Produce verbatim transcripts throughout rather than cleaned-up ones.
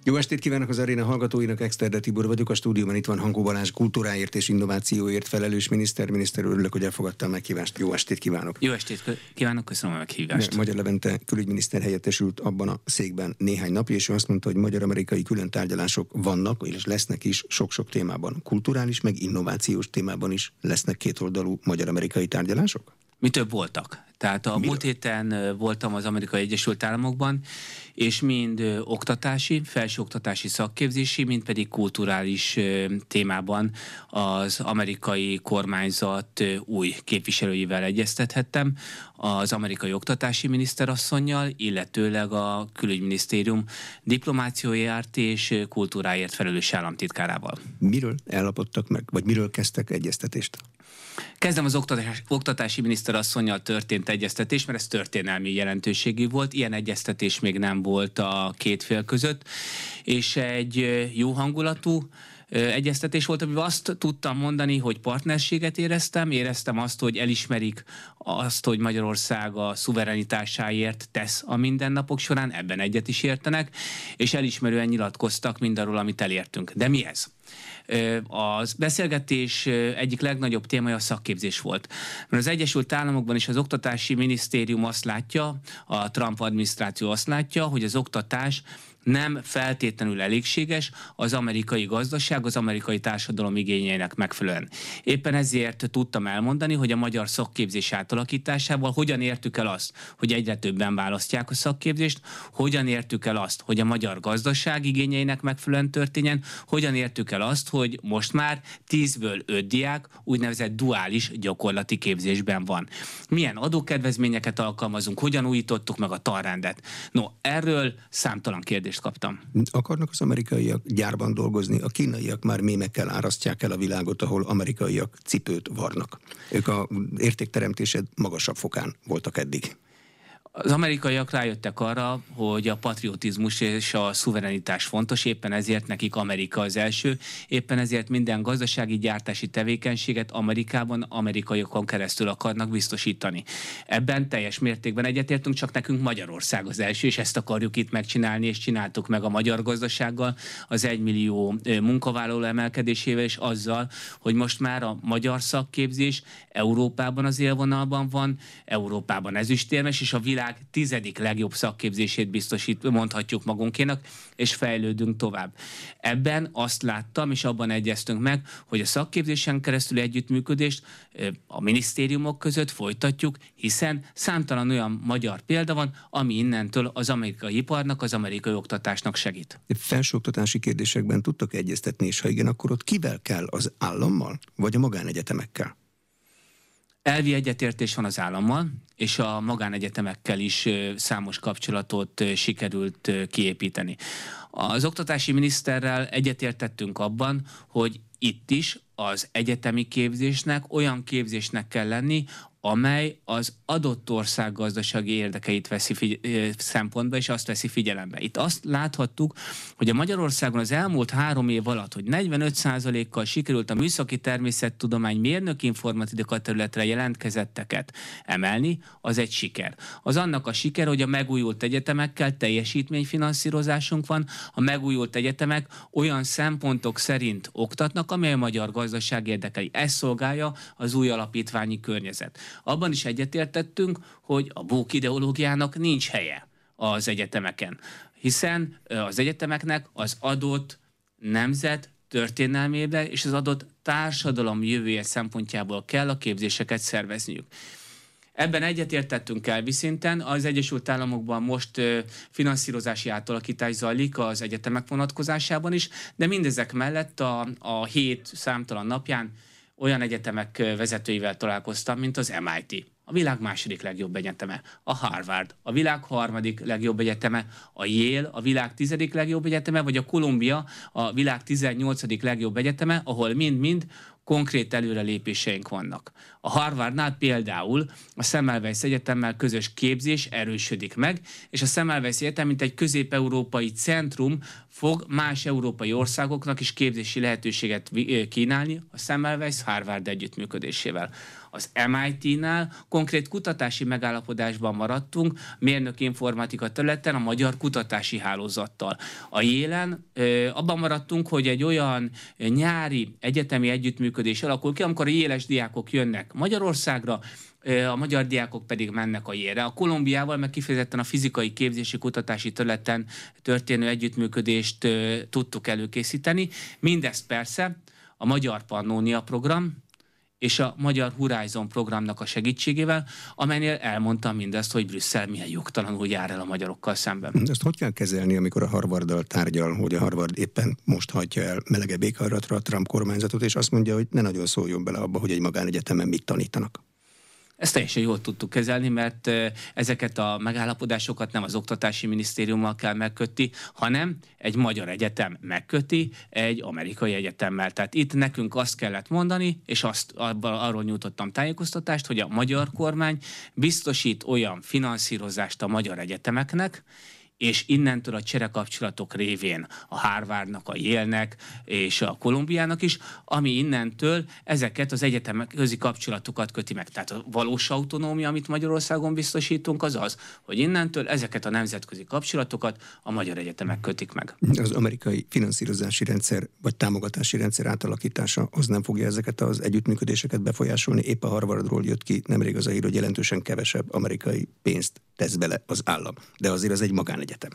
Jó estét kívánok az aréna hallgatóinak, Exterde Tibor vagyok, a stúdióban itt van Hankó Balázs, kultúráért és innovációért felelős miniszter. Miniszter, örülök, hogy elfogadta a meghívást. Jó estét kívánok! Jó estét kívánok, köszönöm a meghívást. Magyar Levente külügyminiszter helyettesült abban a székben néhány napja, és ő azt mondta, hogy magyar-amerikai külön tárgyalások vannak, és lesznek is sok-sok témában. Kulturális, meg innovációs témában is lesznek kétoldalú magyar-amerikai tárgyalások? Mi több voltak. Tehát a Miről? múlt héten voltam az Amerikai Egyesült Államokban, és mind oktatási, felsőoktatási szakképzési, mind pedig kulturális témában az amerikai kormányzat új képviselőivel egyeztethettem, az amerikai oktatási miniszterasszonnyal, illetőleg a külügyminisztérium diplomációért és kultúráért felelős államtitkárával. Miről állapodtak meg, vagy miről kezdtek egyeztetést? Kezdem az oktatás, oktatási miniszterasszonnyal történt egyeztetés, mert ez történelmi jelentőségű volt. Ilyen egyeztetés még nem volt a két fél között, és egy jó hangulatú egyeztetés volt, amiben azt tudtam mondani, hogy partnerséget éreztem, éreztem azt, hogy elismerik azt, hogy Magyarország a szuverenitásáért tesz a mindennapok során, ebben egyet is értenek, és elismerően nyilatkoztak mindarról, amit elértünk. De mi ez? A beszélgetés egyik legnagyobb témája a szakképzés volt. Mert az Egyesült Államokban is az oktatási minisztérium azt látja, a Trump adminisztráció azt látja, hogy az oktatás nem feltétlenül elégséges az amerikai gazdaság, az amerikai társadalom igényeinek megfelelően. Éppen ezért tudtam elmondani, hogy a magyar szakképzés átalakításával hogyan értük el azt, hogy egyre többen választják a szakképzést, hogyan értük el azt, hogy a magyar gazdaság igényeinek megfelelően történjen, hogyan értük el azt, hogy most már tízből öt diák úgynevezett duális gyakorlati képzésben van. Milyen adókedvezményeket alkalmazunk, hogyan újítottuk meg a tanrendet. No, erről számtalan kérdést kaptam. Akarnak az amerikaiak gyárban dolgozni, a kínaiak már mémekkel árasztják el a világot, ahol amerikaiak cipőt varnak. Ők az értékteremtésed magasabb fokán voltak eddig. Az amerikaiak rájöttek arra, hogy a patriotizmus és a szuverenitás fontos, éppen ezért nekik Amerika az első, éppen ezért minden gazdasági gyártási tevékenységet Amerikában, amerikaiakon keresztül akarnak biztosítani. Ebben teljes mértékben egyetértünk, csak nekünk Magyarország az első, és ezt akarjuk itt megcsinálni, és csináltuk meg a magyar gazdasággal, az egymillió munkavállaló emelkedésével, és azzal, hogy most már a magyar szakképzés Európában az élvonalban van, Európában ezüstérmes, és a világ tizedik legjobb szakképzését biztosít, mondhatjuk magunkénak, és fejlődünk tovább. Ebben azt láttam, és abban egyeztünk meg, hogy a szakképzésen keresztül együttműködést a minisztériumok között folytatjuk, hiszen számtalan olyan magyar példa van, ami innentől az amerikai iparnak, az amerikai oktatásnak segít. Felsőoktatási kérdésekben tudtak egyeztetni, és ha igen, akkor ott kivel kell, az állammal, vagy a magánegyetemekkel? Elvi egyetértés van az állammal, és a magánegyetemekkel is számos kapcsolatot sikerült kiépíteni. Az oktatási miniszterrel egyetértettünk abban, hogy itt is az egyetemi képzésnek olyan képzésnek kell lenni, amely az adott ország gazdasági érdekeit veszi figy- szempontba, és azt veszi figyelembe. Itt azt láthattuk, hogy a Magyarországon az elmúlt három év alatt, hogy negyvenöt százalékkal sikerült a műszaki természettudomány mérnöki informatika területre jelentkezetteket emelni, az egy siker. Az annak a siker, hogy a megújult egyetemekkel teljesítményfinanszírozásunk van, a megújult egyetemek olyan szempontok szerint oktatnak, amely a magyar gazdaság érdekei. Ez szolgálja az új alapítványi környezet. Abban is egyetértettünk, hogy a woke ideológiának nincs helye az egyetemeken, hiszen az egyetemeknek az adott nemzet történelmébe és az adott társadalom jövője szempontjából kell a képzéseket szervezniük. Ebben egyetértettünk elvi szinten, az Egyesült Államokban most finanszírozási átalakítás zajlik az egyetemek vonatkozásában is, de mindezek mellett a, a hét számtalan napján olyan egyetemek vezetőivel találkoztam, mint az em i té, a világ második legjobb egyeteme, a Harvard, a világ harmadik legjobb egyeteme, a Yale, a világ tizedik legjobb egyeteme, vagy a Columbia, a világ tizennyolcadik legjobb egyeteme, ahol mind-mind konkrét előrelépéseink vannak. A Harvardnál például a Semmelweis Egyetemmel közös képzés erősödik meg, és a Semmelweis Egyetem, mint egy közép-európai centrum fog más európai országoknak is képzési lehetőséget kínálni a Semmelweis-Harvard együttműködésével. Az em i té-nál konkrét kutatási megállapodásban maradtunk, mérnöki informatika területen a Magyar Kutatási Hálózattal. A Yale-en abban maradtunk, hogy egy olyan nyári egyetemi együttműködés alakul ki, amikor a Yale-es diákok jönnek Magyarországra, a magyar diákok pedig mennek a Yale-re. A Kolumbiával meg kifejezetten a fizikai képzési kutatási területen történő együttműködést tudtuk előkészíteni. Mindezt persze a Magyar Pannónia program és a Magyar Horizon programnak a segítségével, amelynél elmondtam mindezt, hogy Brüsszel milyen jogtalanul jár el a magyarokkal szemben. Ezt hogy kell kezelni, amikor a Harvarddal tárgyal, hogy a Harvard éppen most hajtja el melegebb éghajlatra a Trump kormányzatot, és azt mondja, hogy ne nagyon szóljon bele abba, hogy egy magánegyetemen mit tanítanak? Ezt teljesen jól tudtuk kezelni, mert ezeket a megállapodásokat nem az Oktatási Minisztériummal kell megkötni, hanem egy magyar egyetem megköti egy amerikai egyetemmel. Tehát itt nekünk azt kellett mondani, és azt arról nyújtottam tájékoztatást, hogy a magyar kormány biztosít olyan finanszírozást a magyar egyetemeknek, és innentől a cserekapcsolatok révén a Harvardnak, a Yale-nek és a Kolumbiának is, ami innentől ezeket az egyetemek közi kapcsolatokat köti meg. Tehát a valós autonómia, amit Magyarországon biztosítunk, az az, hogy innentől ezeket a nemzetközi kapcsolatokat a magyar egyetemek kötik meg. Az amerikai finanszírozási rendszer vagy támogatási rendszer átalakítása az nem fogja ezeket az együttműködéseket befolyásolni. Épp a Harvardról jött ki nemrég az a hír, hogy jelentősen kevesebb amerikai pénzt tesz bele az állam. De azért az egy magánegyetem.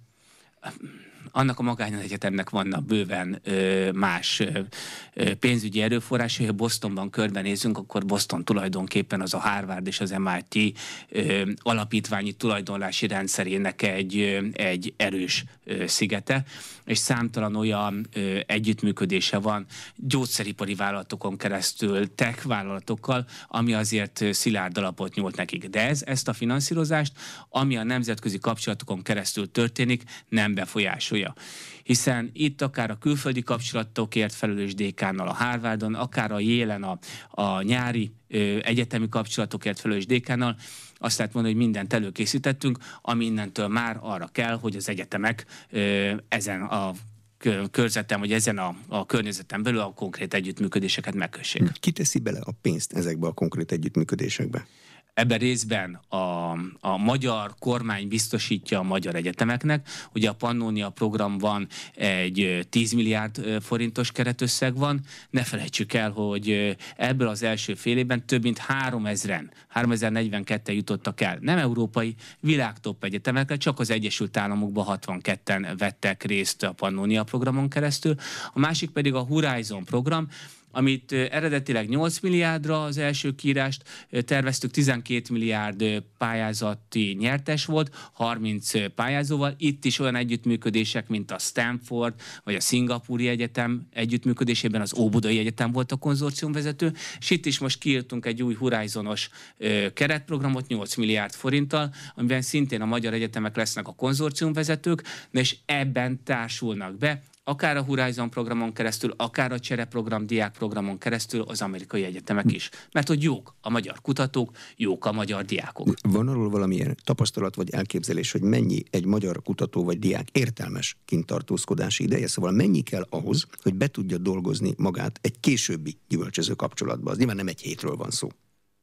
Annak a magánegyetemnek vannak bőven ö, más ö, pénzügyi erőforrásai. Ha Bostonban körbenézünk, akkor Boston tulajdonképpen az a Harvard és az em i té ö, alapítványi tulajdonlási rendszerének egy, ö, egy erős ö, szigete, és számtalan olyan ö, együttműködése van gyógyszeripari vállalatokon keresztül, tech vállalatokkal, ami azért szilárd alapot nyújt nekik. De ez, ezt a finanszírozást, ami a nemzetközi kapcsolatokon keresztül történik, nem befolyásolja. Hiszen itt akár a külföldi kapcsolatokért felelős dékánnal a Harvardon, akár a Yale-en a, a nyári ö, egyetemi kapcsolatokért felelős dékánnal, azt lehet mondani, hogy mindent előkészítettünk, ami innentől már arra kell, hogy az egyetemek ö, ezen a körzeten, vagy ezen a, a környezeten belül a konkrét együttműködéseket megkössék. Ki teszi bele a pénzt ezekbe a konkrét együttműködésekbe? Ebben részben a, a magyar kormány biztosítja a magyar egyetemeknek. Ugye a Pannónia programban egy tíz milliárd forintos keretösszeg van. Ne felejtsük el, hogy ebből az első fél évben több mint háromezren, háromezer-negyvenketten jutottak el. Nem európai, világtop egyetemekre, csak az Egyesült Államokban hatvanketten vettek részt a Pannónia programon keresztül. A másik pedig a Horizon program, amit eredetileg nyolc milliárdra az első kiírást terveztük, tizenkét milliárd pályázati nyertes volt, harminc pályázóval. Itt is olyan együttműködések, mint a Stanford vagy a Szingapúri Egyetem együttműködésében az Óbudai Egyetem volt a konzorciumvezető, és itt is most kiírtunk egy új Horizonos keretprogramot nyolc milliárd forinttal, amiben szintén a magyar egyetemek lesznek a konzorciumvezetők, és ebben társulnak be akár a Horizon programon keresztül, akár a csereprogram, diákprogramon keresztül az amerikai egyetemek is. Mert hogy jók a magyar kutatók, jók a magyar diákok. Van arról valamilyen tapasztalat vagy elképzelés, hogy mennyi egy magyar kutató vagy diák értelmes kintartózkodási ideje? Szóval mennyi kell ahhoz, hogy be tudja dolgozni magát egy későbbi gyümölcsöző kapcsolatba? Az nyilván nem egy hétről van szó.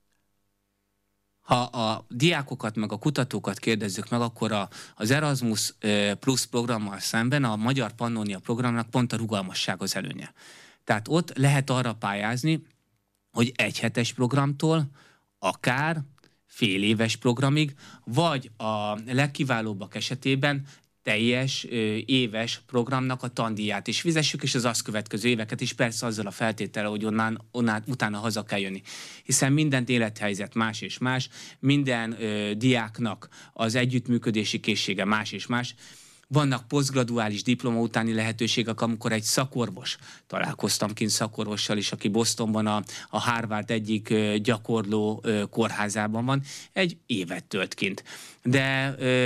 Ha a diákokat meg a kutatókat kérdezzük meg, akkor a, az Erasmus Plus programmal szemben a Magyar Pannónia programnak pont a rugalmasság az előnye. Tehát ott lehet arra pályázni, hogy egyhetes programtól akár fél éves programig, vagy a legkiválóbbak esetében teljes ö, éves programnak a tandíját is fizessük, és az azt következő éveket is, persze azzal a feltétele, hogy onnan, onnan utána haza kell jönni. Hiszen minden élethelyzet más és más, minden ö, diáknak az együttműködési készsége más és más. Vannak posztgraduális diploma utáni lehetőségek, amikor egy szakorvos, találkoztam kint szakorvossal is, aki Bostonban a, a Harvard egyik gyakorló kórházában van, egy évet tölt kint. De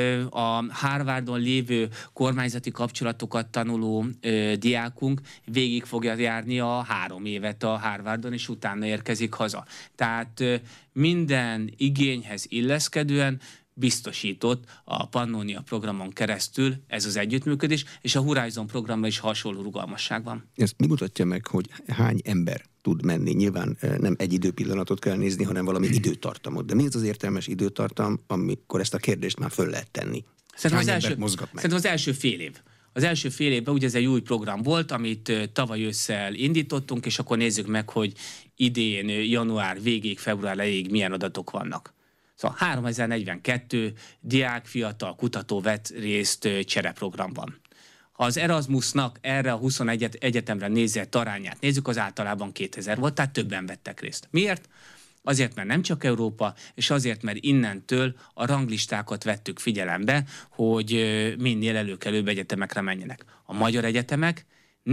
a Harvardon lévő kormányzati kapcsolatokat tanuló diákunk végig fogja járni a három évet a Harvardon, és utána érkezik haza. Tehát minden igényhez illeszkedően biztosított a Pannonia programon keresztül ez az együttműködés, és a Horizon programban is hasonló rugalmasság van. Ezt mi mutatja meg, hogy hány ember tud menni? Nyilván nem egy időpillanatot kell nézni, hanem valami időtartamot. De mi az az értelmes időtartam, amikor ezt a kérdést már föl lehet tenni? Szerintem az, első, szerintem az első fél év. Az első fél évben ugye ez egy új program volt, amit tavaly ősszel indítottunk, és akkor nézzük meg, hogy idén január végéig, február elejéig milyen adatok vannak. Szóval háromezer-negyvenkettő diák, fiatal kutató vett részt csereprogramban. Ha az Erasmusnak erre a huszonegy egyetemre nézett arányát nézzük, az általában kétezer volt, tehát többen vettek részt. Miért? Azért, mert nem csak Európa, és azért, mert innentől a ranglistákat vettük figyelembe, hogy minél előkelőbb egyetemekre menjenek. A magyar egyetemek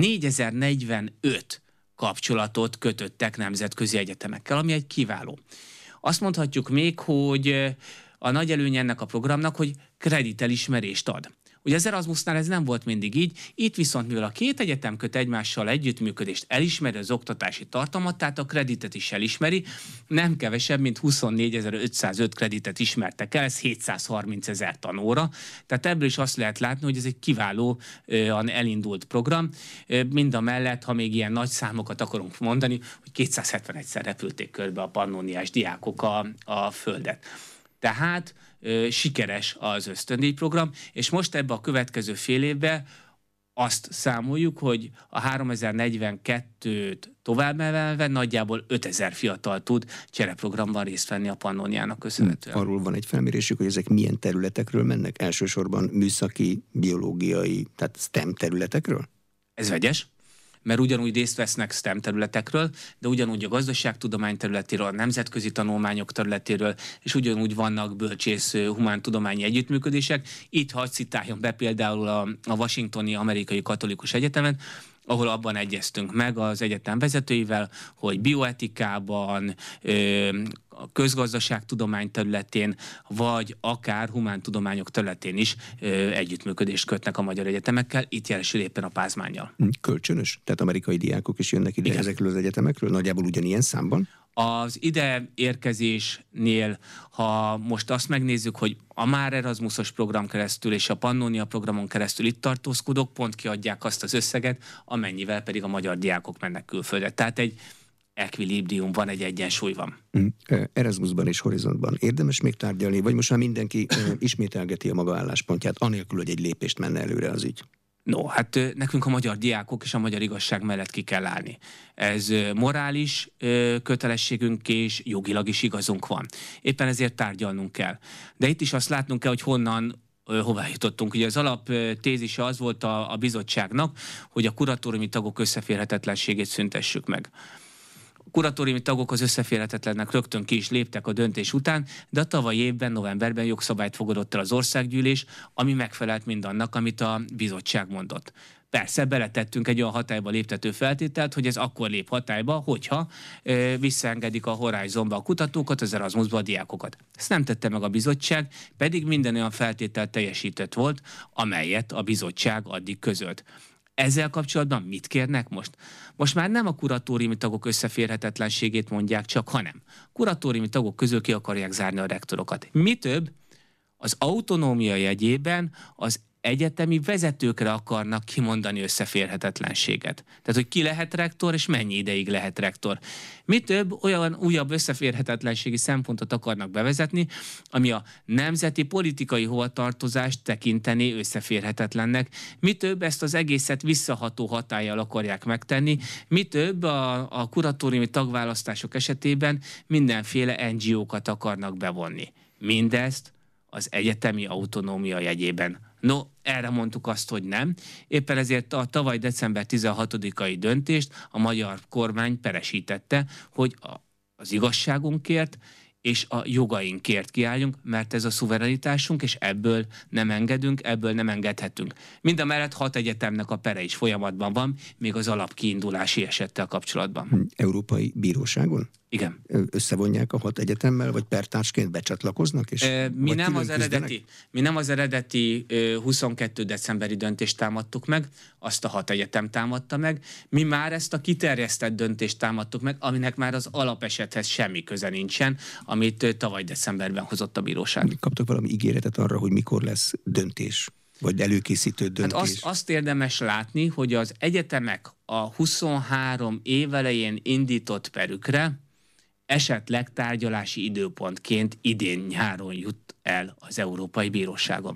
négyezer-negyvenöt kapcsolatot kötöttek nemzetközi egyetemekkel, ami egy kiváló. Azt mondhatjuk még, hogy a nagy előnye ennek a programnak, hogy kreditelismerést ad. Ugye az Erasmusnál ez nem volt mindig így, itt viszont mivel a két egyetem köt egymással együttműködést, elismeri az oktatási tartalmat, tehát a kreditet is elismeri, nem kevesebb, mint huszonnégyezer-ötszázöt kreditet ismertek el, ez hétszázharmincezer tanóra, tehát ebből is azt lehet látni, hogy ez egy kiválóan elindult program, mind a mellett, ha még ilyen nagy számokat akarunk mondani, hogy kétszázhetvenegyszer repülték körbe a pannóniás diákok a, a földet. Tehát ö, sikeres az ösztöndíj program, és most ebbe a következő fél évben azt számoljuk, hogy a háromezer-negyvenkettőt továbbemelve nagyjából ötezer fiatal tud csereprogramban részt venni a Pannóniának köszönhetően. Arról van egy felmérésük, hogy ezek milyen területekről mennek? Elsősorban műszaki, biológiai, tehát STEM területekről? Ez vegyes, mert ugyanúgy részt vesznek STEM területekről, de ugyanúgy a gazdaságtudomány területéről, a nemzetközi tanulmányok területéről, és ugyanúgy vannak bölcsész humántudományi együttműködések. Itt hadd citáljam be például a, a Washingtoni Amerikai Katolikus Egyetemen, ahol abban egyeztünk meg az egyetem vezetőivel, hogy bioetikában, a közgazdaságtudomány területén, vagy akár humántudományok területén is együttműködést kötnek a magyar egyetemekkel, itt jelesül éppen a Pázmánnyal. Kölcsönös? Tehát amerikai diákok is jönnek ide. Igen. Ezekről az egyetemekről? Nagyjából ugyanilyen számban? Az ide érkezésnél, ha most azt megnézzük, hogy a már Erasmusos program keresztül és a Pannonia programon keresztül itt tartózkodók, pont kiadják azt az összeget, amennyivel pedig a magyar diákok mennek külföldre. Tehát egy ekvilibrium van, egy egyensúly van. Mm. Erasmusban és Horizontban érdemes még tárgyalni, vagy most már mindenki ismételgeti a maga álláspontját, anélkül, hogy egy lépést menne előre az ügy? No, hát nekünk a magyar diákok és a magyar igazság mellett ki kell állni. Ez morális kötelességünk és jogilag is igazunk van. Éppen ezért tárgyalnunk kell. De itt is azt látnunk kell, hogy honnan hová jutottunk. Ugye az alaptézise az volt a, a bizottságnak, hogy a kuratóriumi tagok összeférhetetlenségét szüntessük meg. A kuratóriumi tagok az összeférhetetlennek rögtön ki is léptek a döntés után, de a tavalyi évben, novemberben jogszabályt fogadott el az országgyűlés, ami megfelelt mindannak, amit a bizottság mondott. Persze beletettünk egy olyan hatályba léptető feltételt, hogy ez akkor lép hatályba, hogyha ö, visszaengedik a Horizonba a kutatókat, az Erasmusba a diákokat. Ezt nem tette meg a bizottság, pedig minden olyan feltétel teljesített volt, amelyet a bizottság addig közölt. Ezzel kapcsolatban mit kérnek most? Most már nem a kuratóriumi tagok összeférhetetlenségét mondják csak, hanem kuratóriumi tagok közül ki akarják zárni a rektorokat. Mi több, az autonómia jegyében az egyetemi vezetőkre akarnak kimondani összeférhetetlenséget. Tehát, hogy ki lehet rektor, és mennyi ideig lehet rektor. Mi több, olyan újabb összeférhetetlenségi szempontot akarnak bevezetni, ami a nemzeti politikai hovatartozást tekinteni összeférhetetlennek. Mi több, ezt az egészet visszaható hatállyal akarják megtenni. Mi több, a, a kuratóriumi tagválasztások esetében mindenféle en gé ó-kat akarnak bevonni. Mindezt az egyetemi autonómia jegyében. No, erre mondtuk azt, hogy nem. Éppen ezért a tavaly december tizenhatodikai döntést a magyar kormány peresítette, hogy a, az igazságunkért és a jogainkért kiálljunk, mert ez a szuverenitásunk, és ebből nem engedünk, ebből nem engedhetünk. Mind a mellett hat egyetemnek a pere is folyamatban van, még az alapkiindulási esettel kapcsolatban. Európai Bíróságon? Igen. Összevonják a hat egyetemmel, vagy pertársként becsatlakoznak? És e, mi, nem az eredeti, mi nem az eredeti huszonkettő decemberi döntést támadtuk meg, azt a hat egyetem támadta meg. Mi már ezt a kiterjesztett döntést támadtuk meg, aminek már az alapesethez semmi köze nincsen, amit tavaly decemberben hozott a bíróság. Kaptak valami ígéretet arra, hogy mikor lesz döntés? Vagy előkészítő döntés? Hát azt, azt érdemes látni, hogy az egyetemek a huszonhárom évelején indított perükre esetleg tárgyalási időpontként idén nyáron jut el az Európai Bíróságon.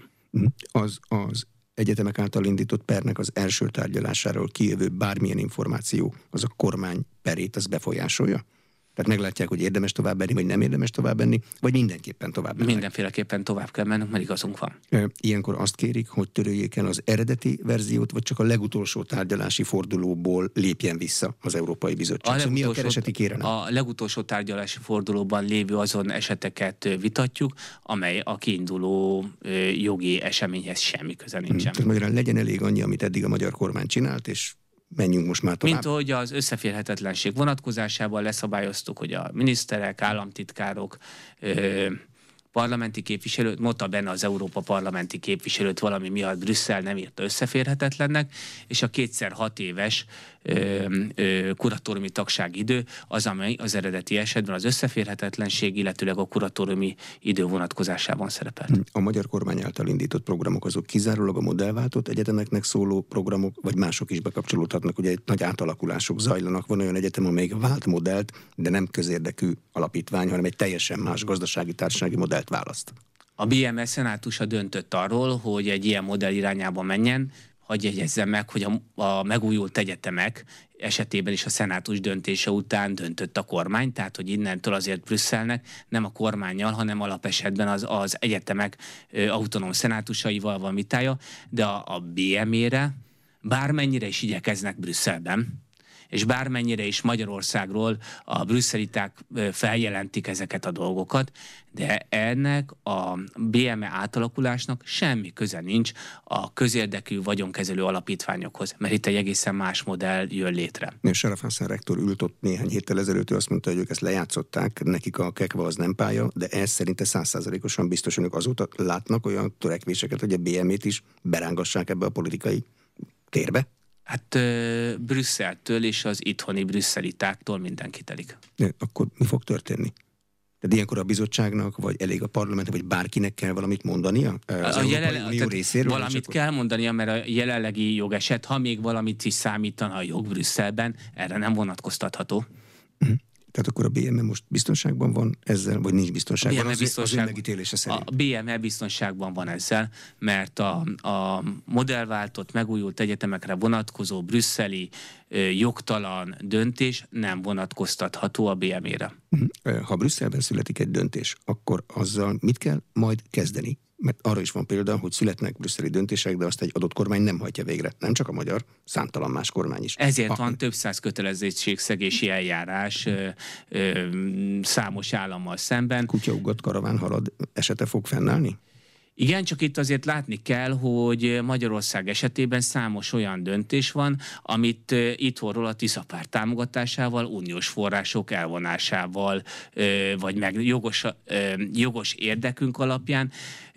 Az az egyetemek által indított pernek az első tárgyalásáról kijövő bármilyen információ, az a kormány perét az befolyásolja? Tehát meglátják, hogy érdemes tovább menni, vagy nem érdemes tovább menni, vagy mindenképpen tovább menni. Mindenféleképpen tovább kell mennünk, mert igazunk van. Ilyenkor azt kérik, hogy töröljék el az eredeti verziót, vagy csak a legutolsó tárgyalási fordulóból lépjen vissza az Európai Bizottság. Szóval mi a kereseti kérelem? A legutolsó tárgyalási fordulóban lévő azon eseteket vitatjuk, amely a kiinduló jogi eseményhez semmi köze nincsen. Hmm. Tehát magyarán legyen elég annyi, amit eddig a magyar kormány csinált, és menjünk most már tovább. Mint ahogy az összeférhetetlenség vonatkozásában leszabályoztuk, hogy a miniszterek, államtitkárok, ö, parlamenti képviselőt, nota benne az Európa parlamenti képviselőt valami miatt Brüsszel nem írta összeférhetetlennek, és a kétszer hat éves ö, ö, kuratóriumi tagságidő az, amely az eredeti esetben az összeférhetetlenség, illetőleg a kuratóriumi idő vonatkozásában szerepel. A magyar kormány által indított programok azok kizárólag a modellváltott egyetemeknek szóló programok, vagy mások is bekapcsolódhatnak, ugye nagy átalakulások zajlanak, van olyan egyetem, amelyik vált modellt, de nem közérdekű alapítvány, hanem egy teljesen más gazdasági társasági modellt választ. A bé em e szenátusa döntött arról, hogy egy ilyen modell irányába menjen. Hadd jegyezzem meg, hogy a, a megújult egyetemek esetében is a szenátus döntése után döntött a kormány, tehát hogy innentől azért Brüsszelnek nem a kormánnyal, hanem alapesetben az, az egyetemek ö, autonóm szenátusaival van vitája, de a, a bé em é-re bármennyire is igyekeznek Brüsszelben, és bármennyire is Magyarországról a brüsszeliták feljelentik ezeket a dolgokat, de ennek a bé em e átalakulásnak semmi köze nincs a közérdekű vagyonkezelő alapítványokhoz, mert itt egy egészen más modell jön létre. Sarafászán rektor ült ott néhány héttel ezelőtt, ő azt mondta, hogy ők ezt lejátszották, nekik a kekva az nem pálya, de ez szerinte száz százalékosan biztos, hogy azóta látnak olyan törekvéseket, hogy a bé em é-t is berángassák ebbe a politikai térbe? Hát ö, Brüsszeltől és az itthoni brüsszelitáktól mindenki telik. De akkor mi fog történni? Tehát ilyenkor a bizottságnak, vagy elég a parlament, vagy bárkinek kell valamit mondania? Az a jelen, Unió részéről? Valamit akkor... kell mondania, mert a jelenlegi jogeset, ha még valamit is számítana a jog Brüsszelben, erre nem vonatkoztatható. Uh-huh. Tehát akkor a bé em e most biztonságban van ezzel, vagy nincs biztonságban? Az, biztonság... az megítélése szerint. A bé em e biztonságban van ezzel, mert a, a modellváltott, megújult egyetemekre vonatkozó brüsszeli ö, jogtalan döntés nem vonatkoztatható a bé em é-re. Ha Brüsszelben születik egy döntés, akkor azzal mit kell majd kezdeni? Mert arra is van példa, hogy születnek brüsszeli döntések, de azt egy adott kormány nem hajtja végre. Nem csak a magyar, számtalan más kormány is. Ezért a... van több száz kötelezettségszegési eljárás ö, ö, számos állammal szemben. Kutyaugat, karaván halad esete fog fennállni? Igen, csak itt azért látni kell, hogy Magyarország esetében számos olyan döntés van, amit itthonról a Tiszapárt támogatásával, uniós források elvonásával, vagy meg jogos, jogos érdekünk alapján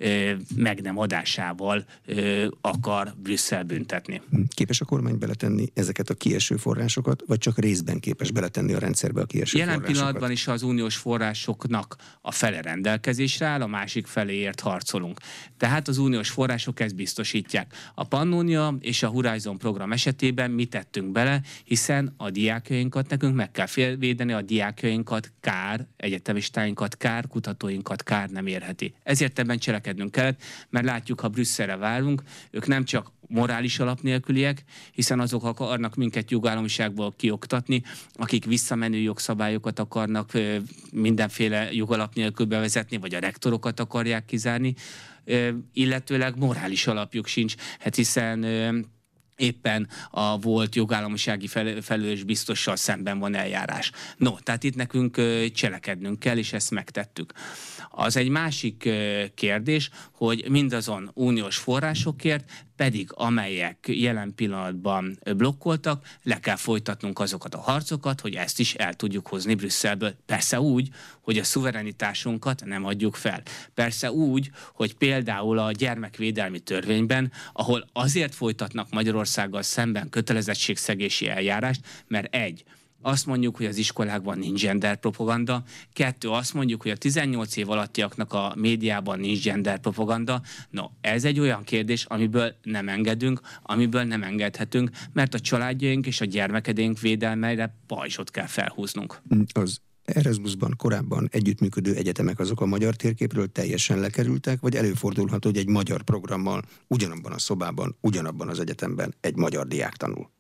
meg nem adásával akar Brüsszel büntetni. Képes a kormány beletenni ezeket a kieső forrásokat, vagy csak részben képes beletenni a rendszerbe a kieső Jelen forrásokat? Jelen pillanatban is az uniós forrásoknak a fele rendelkezésre áll, a másik feléért harcolunk. Tehát az uniós források ezt biztosítják. A Pannonia és a Horizon program esetében mi tettünk bele, hiszen a diákjainkat nekünk meg kell védeni, a diákjainkat kár, egyetemistáinkat kár, kutatóinkat kár nem érheti. Ezért ebben cselekednünk kellett, mert látjuk, ha Brüsszelre várunk, ők nem csak morális alap nélküliek, hiszen azok akarnak minket jogállamiságból kioktatni, akik visszamenő jogszabályokat akarnak mindenféle jogalap nélkül bevezetni, vagy a rektorokat akarják kizárni, illetőleg morális alapjuk sincs, hát hiszen éppen a volt jogállamisági fel, felelős biztossal szemben van eljárás. No, tehát itt nekünk cselekednünk kell, és ezt megtettük. Az egy másik kérdés, hogy mindazon uniós forrásokért pedig amelyek jelen pillanatban blokkoltak, le kell folytatnunk azokat a harcokat, hogy ezt is el tudjuk hozni Brüsszelből. Persze úgy, hogy a szuverenitásunkat nem adjuk fel. Persze úgy, hogy például a gyermekvédelmi törvényben, ahol azért folytatnak Magyarországgal szemben kötelezettségszegési eljárást, mert egy, azt mondjuk, hogy az iskolákban nincs gender propaganda. Kettő, azt mondjuk, hogy a tizennyolc év alattiaknak a médiában nincs gender propaganda. No, ez egy olyan kérdés, amiből nem engedünk, amiből nem engedhetünk, mert a családjaink és a gyermekedénk védelmére pajzsot kell felhúznunk. Az Erasmusban korábban együttműködő egyetemek azok a magyar térképről teljesen lekerültek, vagy előfordulhat, hogy egy magyar programmal ugyanabban a szobában, ugyanabban az egyetemben egy magyar diák tanul?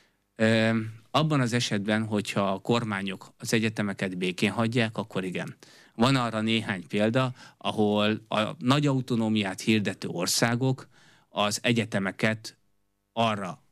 Ö, abban az esetben, hogyha a kormányok az egyetemeket békén hagyják, akkor igen. Van arra néhány példa, ahol a nagy autonómiát hirdető országok az egyetemeket arra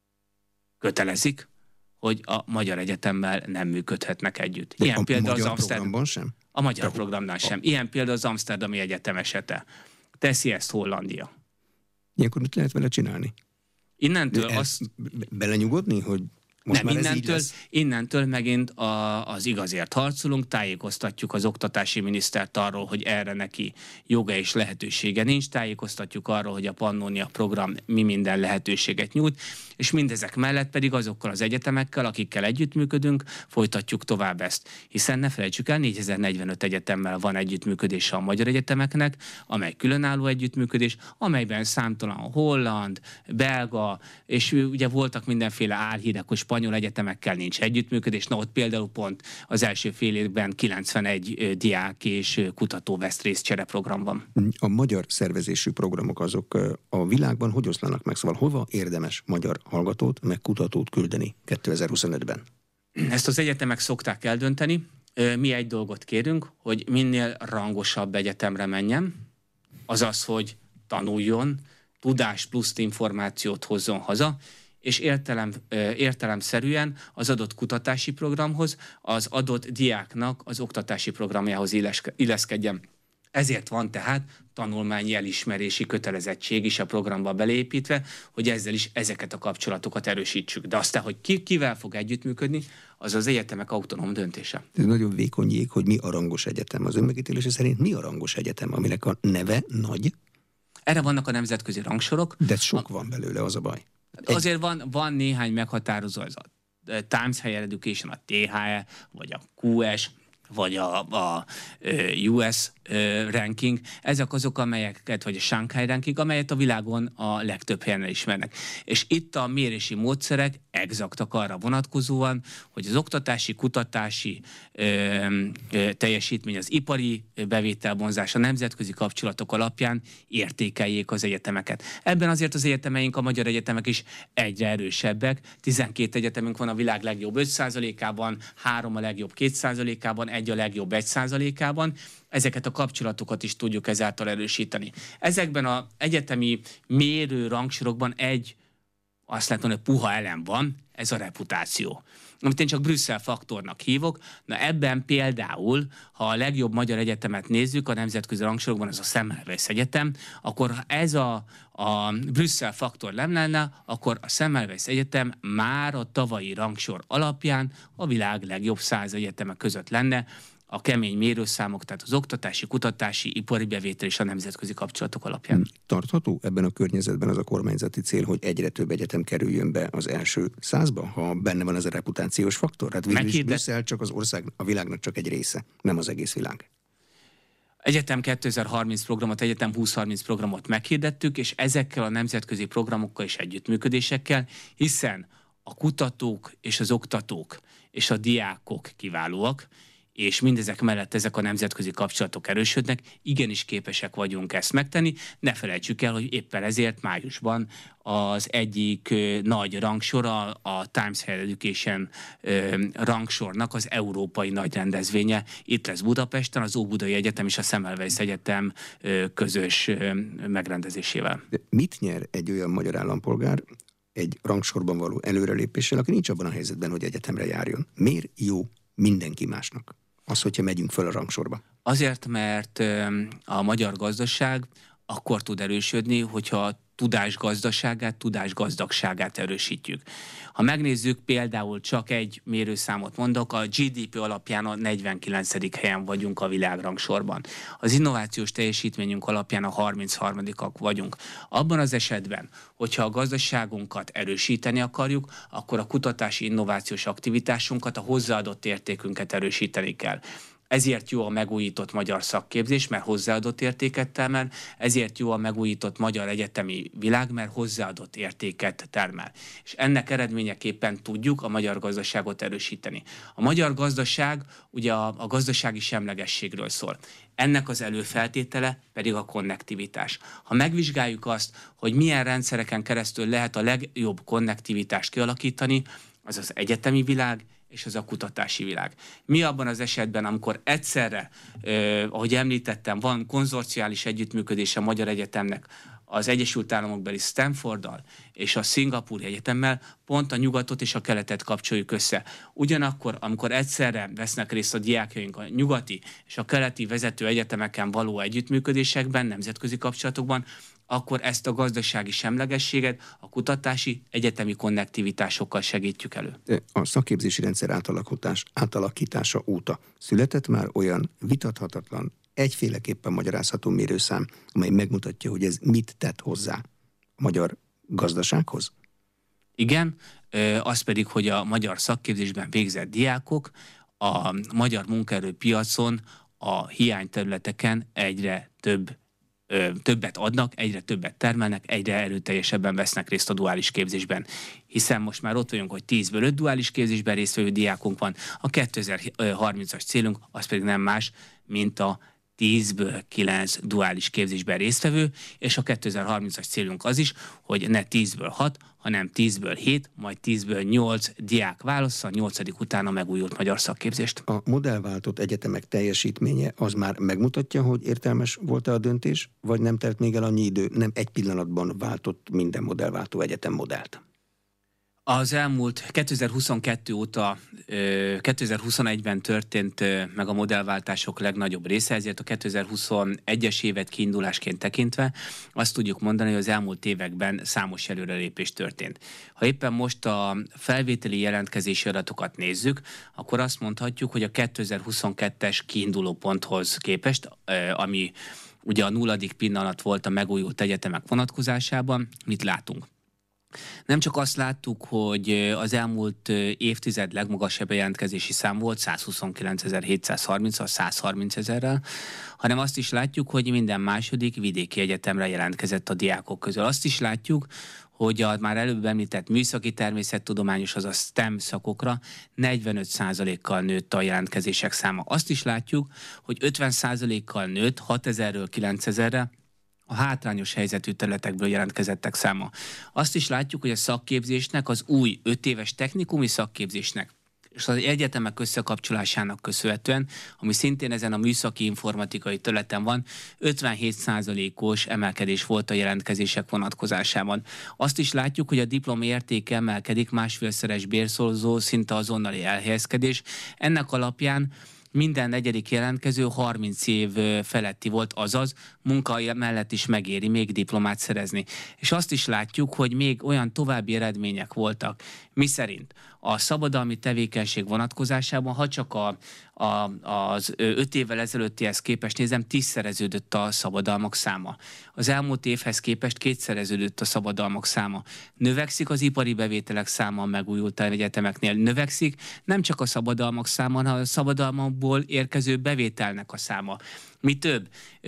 kötelezik, hogy a magyar egyetemmel nem működhetnek együtt. Ilyen a példa magyar az Amsterdam... sem? A magyar De programnál sem. Ilyen példa az Amsterdami Egyetem esete. Teszi ezt Hollandia. Ilyenkor mit lehet vele csinálni? Innentől azt... Belenyugodni, hogy most nem, innentől, innentől megint a, az igazért harcolunk, tájékoztatjuk az oktatási minisztert arról, hogy erre neki joga és lehetősége nincs, tájékoztatjuk arról, hogy a Pannónia program mi minden lehetőséget nyújt, és mindezek mellett pedig azokkal az egyetemekkel, akikkel együttműködünk, folytatjuk tovább ezt. Hiszen ne felejtsük el, négyezer-negyvenöt egyetemmel van együttműködése a magyar egyetemeknek, amely különálló együttműködés, amelyben számtalan holland, belga, és ugye voltak mindenféle álhírek, hogy spanyol egyetemekkel nincs együttműködés. Na ott például pont az első fél évben kilencvenegy diák és kutató vesz részt csereprogramban. A magyar szervezésű programok azok a világban hogy oszlanak meg? Szóval hova érdemes magyar hallgatót meg kutatót küldeni kétezer-huszonötben? Ezt az egyetemek szokták eldönteni. Mi egy dolgot kérünk, hogy minél rangosabb egyetemre menjen, azaz, hogy tanuljon, tudás plusz információt hozzon haza, és értelem, értelemszerűen az adott kutatási programhoz, az adott diáknak az oktatási programjához illeszkedjen. Ezért van tehát tanulmányi elismerési kötelezettség is a programba beleépítve, hogy ezzel is ezeket a kapcsolatokat erősítsük. De aztán, hogy ki, kivel fog együttműködni, az az egyetemek autonóm döntése. Ez nagyon vékony jég, hogy mi a rangos egyetem. Az önmegítélése szerint mi a rangos egyetem, aminek a neve nagy? Erre vannak a nemzetközi rangsorok. De sok a... van belőle, az a baj. Egy... Azért van, van néhány meghatározó, ez a Times Higher Education, a té há e, vagy a kú es, vagy a, a u es ranking, ezek azok, amelyeket, vagy a Shanghai ranking, amelyet a világon a legtöbb helyen ismernek. És itt a mérési módszerek exaktak arra vonatkozóan, hogy az oktatási, kutatási ö, ö, teljesítmény, az ipari bevételvonzás, a nemzetközi kapcsolatok alapján értékeljék az egyetemeket. Ebben azért az egyetemeink, a magyar egyetemek is egyre erősebbek. tizenkét egyetemünk van a világ legjobb öt százalékában, három a legjobb két százalékában, egy a legjobb egy százalékában. Ezeket a kapcsolatokat is tudjuk ezáltal erősíteni. Ezekben az egyetemi mérő rangsorokban egy, azt látom, hogy puha elem van, ez a reputáció, amit én csak Brüsszel faktornak hívok. Na ebben például, ha a legjobb magyar egyetemet nézzük, a nemzetközi rangsorokban az a Semmelweis Egyetem, akkor ha ez a, a Brüsszel faktor nem lenne, akkor a Semmelweis Egyetem már a tavalyi rangsor alapján a világ legjobb száz egyetemek között lenne, a kemény mérőszámok, tehát az oktatási, kutatási, ipari bevétel és a nemzetközi kapcsolatok alapján. Tartható ebben a környezetben az a kormányzati cél, hogy egyre több egyetem kerüljön be az első százba, ha benne van ez a reputációs faktor? Hát végül is Brüsszel csak az ország, a világnak csak egy része, nem az egész világ. Egyetem kétezer-harminc programot, Egyetem húsz-harminc programot meghirdettük, és ezekkel a nemzetközi programokkal és együttműködésekkel, hiszen a kutatók és az oktatók és a diákok kiválóak, és mindezek mellett ezek a nemzetközi kapcsolatok erősödnek, igenis képesek vagyunk ezt megtenni. Ne felejtsük el, hogy éppen ezért májusban az egyik ö, nagy rangsora, a Times Higher Education ö, rangsornak az európai nagy rendezvénye. Itt lesz Budapesten, az Óbudai Egyetem és a Semmelweis Egyetem ö, közös ö, megrendezésével. De mit nyer egy olyan magyar állampolgár, egy rangsorban való előrelépéssel, aki nincs abban a helyzetben, hogy egyetemre járjon. Miért jó mindenki másnak az, hogyha megyünk föl a rangsorba? Azért, mert a magyar gazdaság akkor tud erősödni, hogyha a tudás gazdaságát, tudás gazdagságát erősítjük. Ha megnézzük, például csak egy mérőszámot mondok, a gé dé pé alapján a negyvenkilencedik helyen vagyunk a világrangsorban. Az innovációs teljesítményünk alapján a harmincharmadikak vagyunk. Abban az esetben, hogyha a gazdaságunkat erősíteni akarjuk, akkor a kutatási innovációs aktivitásunkat, a hozzáadott értékünket erősíteni kell. Ezért jó a megújított magyar szakképzés, mert hozzáadott értéket termel, ezért jó a megújított magyar egyetemi világ, mert hozzáadott értéket termel. És ennek eredményeképpen tudjuk a magyar gazdaságot erősíteni. A magyar gazdaság ugye a, a gazdasági semlegességről szól. Ennek az előfeltétele pedig a konnektivitás. Ha megvizsgáljuk azt, hogy milyen rendszereken keresztül lehet a legjobb konnektivitást kialakítani, az az egyetemi világ, és az a kutatási világ. Mi abban az esetben, amikor egyszerre, eh, ahogy említettem, van konzorciális együttműködése a Magyar Egyetemnek az Egyesült Államokbeli Stanforddal és a Szingapúri Egyetemmel, pont a nyugatot és a keletet kapcsoljuk össze. Ugyanakkor, amikor egyszerre vesznek részt a diákjaink a nyugati és a keleti vezető egyetemeken való együttműködésekben, nemzetközi kapcsolatokban, akkor ezt a gazdasági semlegességet a kutatási egyetemi konnektivitásokkal segítjük elő. A szakképzési rendszer átalakítás, átalakítása óta született már olyan vitathatatlan, egyféleképpen magyarázható mérőszám, amely megmutatja, hogy ez mit tett hozzá a magyar gazdasághoz? Igen, az pedig, hogy a magyar szakképzésben végzett diákok a magyar munkaerőpiacon a hiányterületeken egyre több többet adnak, egyre többet termelnek, egyre erőteljesebben vesznek részt a duális képzésben. Hiszen most már ott vagyunk, hogy tízből öt duális képzésben résztvevő diákunk van, a kétezer-harmincas célunk az pedig nem más, mint a tízből kilenc duális képzésben résztvevő, és a kétezer-harmincas célunk az is, hogy ne tízből hat, hanem tízből hét, majd tízből nyolc diák válassza, a nyolcadik után a megújult magyar szakképzést. A modellváltott egyetemek teljesítménye az már megmutatja, hogy értelmes volt-e a döntés, vagy nem telt még el annyi idő, nem egy pillanatban váltott minden modellváltó egyetem modellt? Az elmúlt kétezer-huszonkettő óta, kétezer-huszonegyben történt meg a modellváltások legnagyobb része, ezért a kétezer-huszonegyes évet kiindulásként tekintve azt tudjuk mondani, hogy az elmúlt években számos előrelépés történt. Ha éppen most a felvételi jelentkezési adatokat nézzük, akkor azt mondhatjuk, hogy a kétezer-huszonkettes kiinduló ponthoz képest, ami ugye a nulladik pillanat volt a megújult egyetemek vonatkozásában, mit látunk? Nem csak azt láttuk, hogy az elmúlt évtized legmagasabb jelentkezési szám volt, százhuszonkilencezer-hétszázharminc, százharminc ezerrel, hanem azt is látjuk, hogy minden második vidéki egyetemre jelentkezett a diákok közül. Azt is látjuk, hogy a már előbb említett műszaki természettudományos, azaz STEM szakokra negyvenöt százalékkal nőtt a jelentkezések száma. Azt is látjuk, hogy ötven százalékkal nőtt hatezerről kilencezerre a hátrányos helyzetű területekből jelentkezettek száma. Azt is látjuk, hogy a szakképzésnek, az új öt éves technikumi szakképzésnek és az egyetemek összekapcsolásának köszönhetően, ami szintén ezen a műszaki informatikai területen van, ötvenhét százalékos emelkedés volt a jelentkezések vonatkozásában. Azt is látjuk, hogy a diplom értéke emelkedik, másfélszeres bérszorozó, szinte azonnali elhelyezkedés. Ennek alapján minden negyedik jelentkező harminc év feletti volt, azaz munka mellett is megéri még diplomát szerezni. És azt is látjuk, hogy még olyan további eredmények voltak, miszerint a szabadalmi tevékenység vonatkozásában, ha csak a, a, az öt évvel ezelőttihez képest nézem, tízszereződött a szabadalmak száma. Az elmúlt évhez képest kétszereződött a szabadalmak száma. Növekszik az ipari bevételek száma a megújult egyetemeknél. Növekszik nem csak a szabadalmak száma, hanem a szabadalmakból érkező bevételnek a száma. Mi több,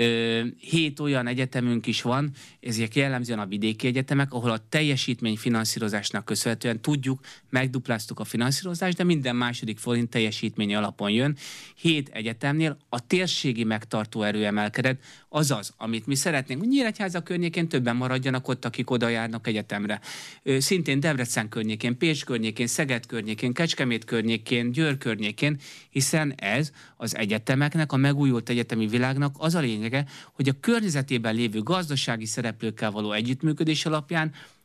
hét olyan egyetemünk is van, ezek jellemzően a vidéki egyetemek, ahol a teljesítmény finanszírozásnak köszönhetően tudjuk, megdupláztuk a finanszírozást, de minden második forint teljesítmény alapon jön. Hét egyetemnél a térségi megtartó erő emelkedett, azaz, amit mi szeretnénk, hogy Nyíregyháza környékén többen maradjanak ott, akik oda járnak egyetemre. Szintén Debrecen környékén, Pécs környékén, Szeged környékén, Kecskemét környékén, Győr környékén, hiszen ez az egyetemeknek, a megújult egyetemi világnak az a lényege, hogy a környezetében lévő gazdasági szereplőkkel való együttműködés alapján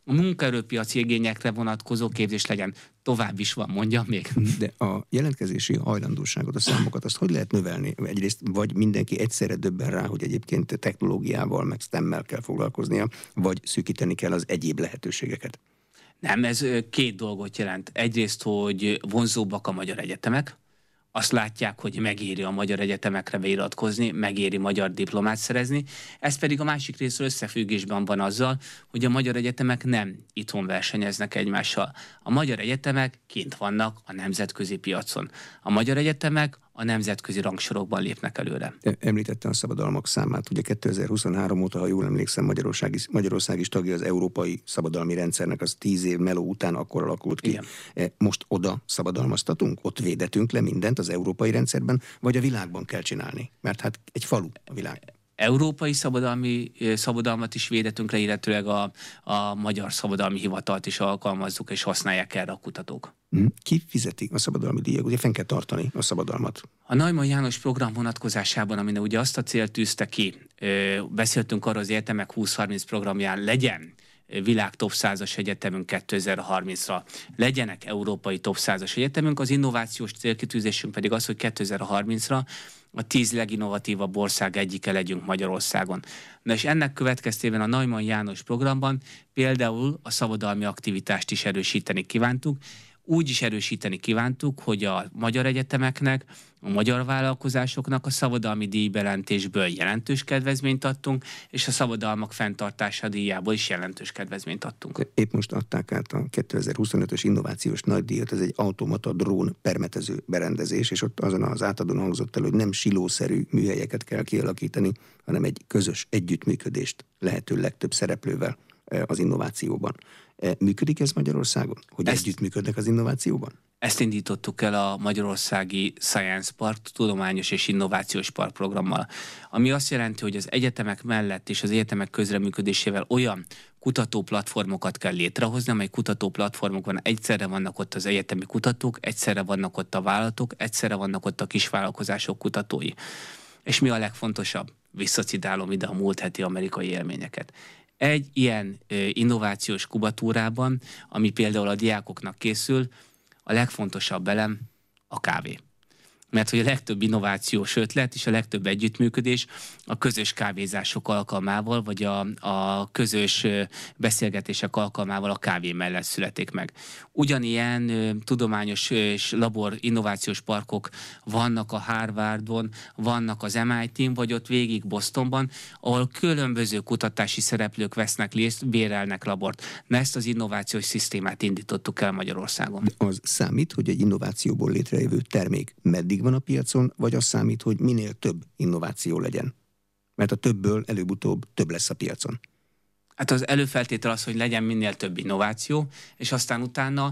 a munkaerőpiaci igényekre vonatkozó képzés legyen. Tovább is van, mondjam még. De a jelentkezési hajlandóságot, a számokat, azt hogy lehet növelni? Egyrészt vagy mindenki egyszerre döbben rá, hogy egyébként technológiával, meg stemmel kell foglalkoznia, vagy szűkíteni kell az egyéb lehetőségeket? Nem, ez két dolgot jelent. Egyrészt, hogy vonzóbbak a magyar egyetemek, azt látják, hogy megéri a magyar egyetemekre beiratkozni, megéri magyar diplomát szerezni. Ez pedig a másik részről összefüggésben van azzal, hogy a magyar egyetemek nem itthon versenyeznek egymással. A magyar egyetemek kint vannak a nemzetközi piacon. A magyar egyetemek a nemzetközi rangsorokban lépnek előre. Említette a szabadalmak számát. Ugye kétezer-huszonhárom óta, ha jól emlékszem, Magyarország is, Magyarország is tagja az európai szabadalmi rendszernek, az tíz év meló után akkor alakult ki. Igen. Most oda szabadalmaztatunk? Ott védetünk le mindent az európai rendszerben, vagy a világban kell csinálni? Mert hát egy falu a világ. Európai szabadalmi, szabadalmat is védetünk le, illetőleg a, a Magyar Szabadalmi Hivatalt is alkalmazzuk, és használják erre a kutatók. Ki fizeti a szabadalmi díjak? Ugye fenn kell tartani a szabadalmat. A Neumann János program vonatkozásában, amire ugye azt a célt tűzte ki, beszéltünk arról, az egyetemek húsz-harminc programján legyen világ top százas egyetemünk kétezer-harmincra, legyenek európai top százas egyetemünk, az innovációs célkitűzésünk pedig az, hogy kétezer-harmincra a tíz leginnovatívabb ország egyike legyünk Magyarországon. Na és ennek következtében a Neumann János programban például a szabadalmi aktivitást is erősíteni kívántuk. Úgy is erősíteni kívántuk, hogy a magyar egyetemeknek, a magyar vállalkozásoknak a szabadalmi díjbejelentésből jelentős kedvezményt adtunk, és a szabadalmak fenntartása díjából is jelentős kedvezményt adtunk. Épp most adták át a kétezer-huszonötös innovációs nagydíjat, ez egy automata drón permetező berendezés, és ott azon az átadón hangzott el, hogy nem silószerű műhelyeket kell kialakítani, hanem egy közös együttműködést lehető legtöbb szereplővel az innovációban. Működik ez Magyarországon? Hogy ezt, együttműködnek az innovációban? Ezt indítottuk el a Magyarországi Science Park tudományos és innovációs park programmal, ami azt jelenti, hogy az egyetemek mellett és az egyetemek közreműködésével olyan kutatóplatformokat kell létrehozni, amely kutatóplatformokon egyszerre vannak ott az egyetemi kutatók, egyszerre vannak ott a vállalatok, egyszerre vannak ott a kisvállalkozások kutatói. És mi a legfontosabb? Visszacidálom ide a múlt heti amerikai élményeket. Egy ilyen innovációs kubatúrában, ami például a diákoknak készül, a legfontosabb elem a kávé. Mert hogy a legtöbb innovációs ötlet és a legtöbb együttműködés a közös kávézások alkalmával, vagy a, a közös beszélgetések alkalmával a kávé mellett születik meg. Ugyanilyen ö, tudományos és labor innovációs parkok vannak a Harvardon, vannak az em i té-n, vagy ott végig Bostonban, ahol különböző kutatási szereplők vesznek részt, bérelnek labort. Na ezt az innovációs szisztémát indítottuk el Magyarországon. De az számít, hogy egy innovációból létrejövő termék meddig van a piacon, vagy az számít, hogy minél több innováció legyen? Mert a többből előbb-utóbb több lesz a piacon. Hát az előfeltétel az, hogy legyen minél több innováció, és aztán utána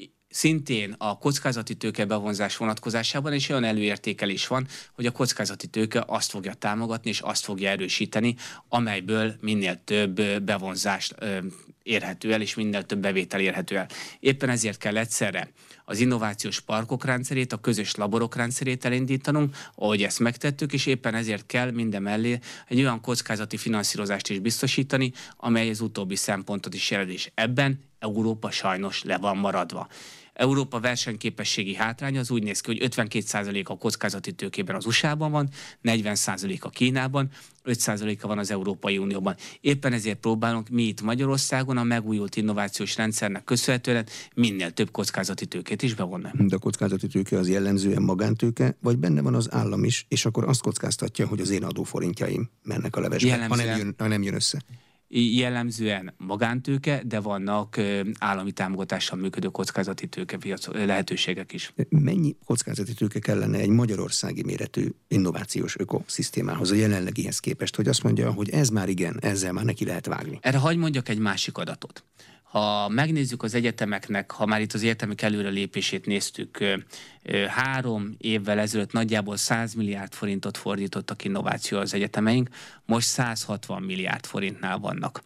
szintén a kockázati tőke bevonzás vonatkozásában is olyan előértékelés van, hogy a kockázati tőke azt fogja támogatni, és azt fogja erősíteni, amelyből minél több bevonzást érhető el, és minél több bevétel érhető el. Éppen ezért kell egyszerre az innovációs parkok rendszerét, a közös laborok rendszerét elindítanunk, ahogy ezt megtettük, és éppen ezért kell mindemellé egy olyan kockázati finanszírozást is biztosítani, amely az utóbbi szempontot is jelent, és ebben Európa sajnos le van maradva. Európa versenyképességi hátránya az úgy néz ki, hogy ötvenkét százalék a kockázati tőkében az u es á-ban van, negyven százalék a Kínában, öt százaléka van az Európai Unióban. Éppen ezért próbálunk mi itt Magyarországon a megújult innovációs rendszernek köszönhetően minél több kockázati tőkét is bevonni. De a kockázati tőke az jellemzően magántőke, vagy benne van az állam is, és akkor azt kockáztatja, hogy az én adóforintjaim mennek a levesbe, ha nem jön, ha nem jön össze. Jellemzően magántőke, de vannak állami támogatással működő kockázati tőke lehetőségek is. Mennyi kockázati tőke kellene egy magyarországi méretű innovációs ökoszisztémához a jelenlegihez képest, hogy azt mondja, hogy ez már igen, ezzel már neki lehet vágni? Erre hadd mondjak egy másik adatot. Ha megnézzük az egyetemeknek, ha már itt az egyetemek előrelépését néztük, három évvel ezelőtt nagyjából száz milliárd forintot fordítottak innovációra az egyetemeink, most száz hatvan milliárd forintnál vannak.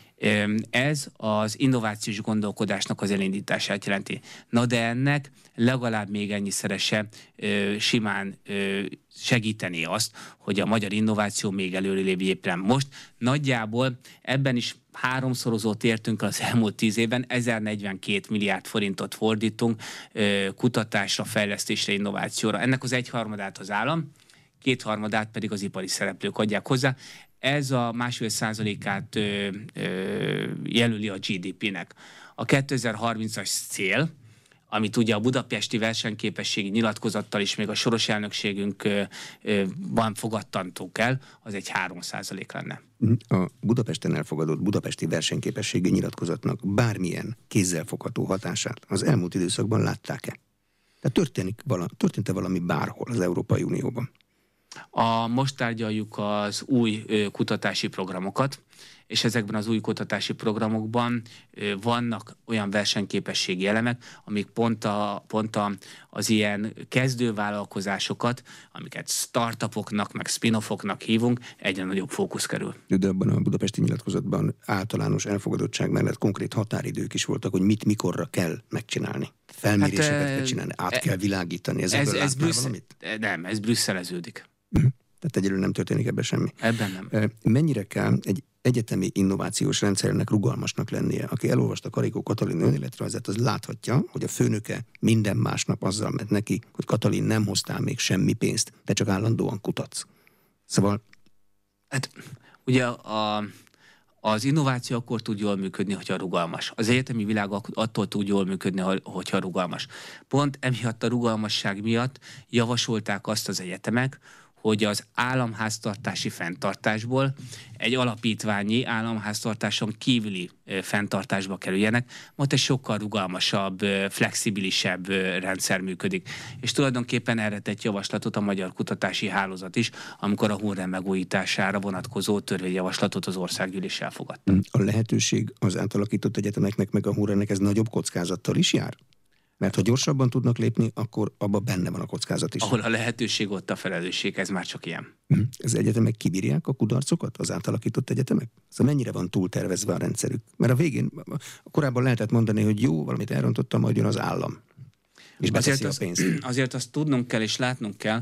Ez az innovációs gondolkodásnak az elindítását jelenti. Na de ennek legalább még ennyiszerese simán segíteni azt, hogy a magyar innováció még előre lépjen. Most nagyjából ebben is háromszorozót értünk az elmúlt tíz évben, ezernegyvenkét milliárd forintot fordítunk kutatásra, fejlesztésre, innovációra. Ennek az egyharmadát az állam, kétharmadát pedig az ipari szereplők adják hozzá. Ez a másfél százalékát ö, ö, jelöli a gé dé pének. A kétezer-harmincas cél, amit ugye a budapesti versenyképességi nyilatkozattal is még a soros elnökségünkban fogadtantunk el, az egy három százalék lenne. A Budapesten elfogadott budapesti versenyképességi nyilatkozatnak bármilyen kézzelfogható hatását az elmúlt időszakban látták-e? Tehát történik vala, történt-e valami bárhol az Európai Unióban? A, most tárgyaljuk az új ö, kutatási programokat, és ezekben az új kutatási programokban ö, vannak olyan versenyképességi elemek, amik pont, a, pont a, az ilyen kezdővállalkozásokat, amiket startupoknak, meg spin-offoknak hívunk, egyre nagyobb fókusz kerül. De abban a budapesti nyilatkozatban általános elfogadottság mellett konkrét határidők is voltak, hogy mit, mikorra kell megcsinálni. Felméréseket hát, kell csinálni, át e, kell világítani. Ez, ez Brüsszel, nem, ez brüsszeleződik. Uh-huh. Tehát egyelőre nem történik ebben semmi. Ebben nem. Mennyire kell egy egyetemi innovációs rendszernek rugalmasnak lennie? Aki elolvasta Karikó Katalin önéletrajzát, az láthatja, hogy a főnöke minden másnap azzal ment neki, hogy Katalin, nem hoztál még semmi pénzt, te csak állandóan kutatsz. Szóval... Hát ugye a, az innováció akkor tud jól működni, hogyha rugalmas. Az egyetemi világ attól tud jól működni, hogyha rugalmas. Pont emiatt a rugalmasság miatt javasolták azt az egyetemek, hogy az államháztartási fenntartásból egy alapítványi államháztartáson kívüli fenntartásba kerüljenek, most egy sokkal rugalmasabb, flexibilisebb rendszer működik. És tulajdonképpen erre tett javaslatot a Magyar Kutatási Hálózat is, amikor a Hunrem megújítására vonatkozó törvényjavaslatot az országgyűlés elfogadta. A lehetőség az átalakított egyetemeknek meg a Hunremnek ez nagyobb kockázattal is jár? Mert ha gyorsabban tudnak lépni, akkor abban benne van a kockázat is. Ahol a lehetőség, ott a felelősség, ez már csak ilyen. Az egyetemek kibírják a kudarcokat, az átalakított egyetemek? Szóval mennyire van túltervezve a rendszerük? Mert a végén, korábban lehetett mondani, hogy jó, valamit elrontottam, majd jön az állam. És beteszi a pénzt. Az, azért azt tudnunk kell és látnunk kell,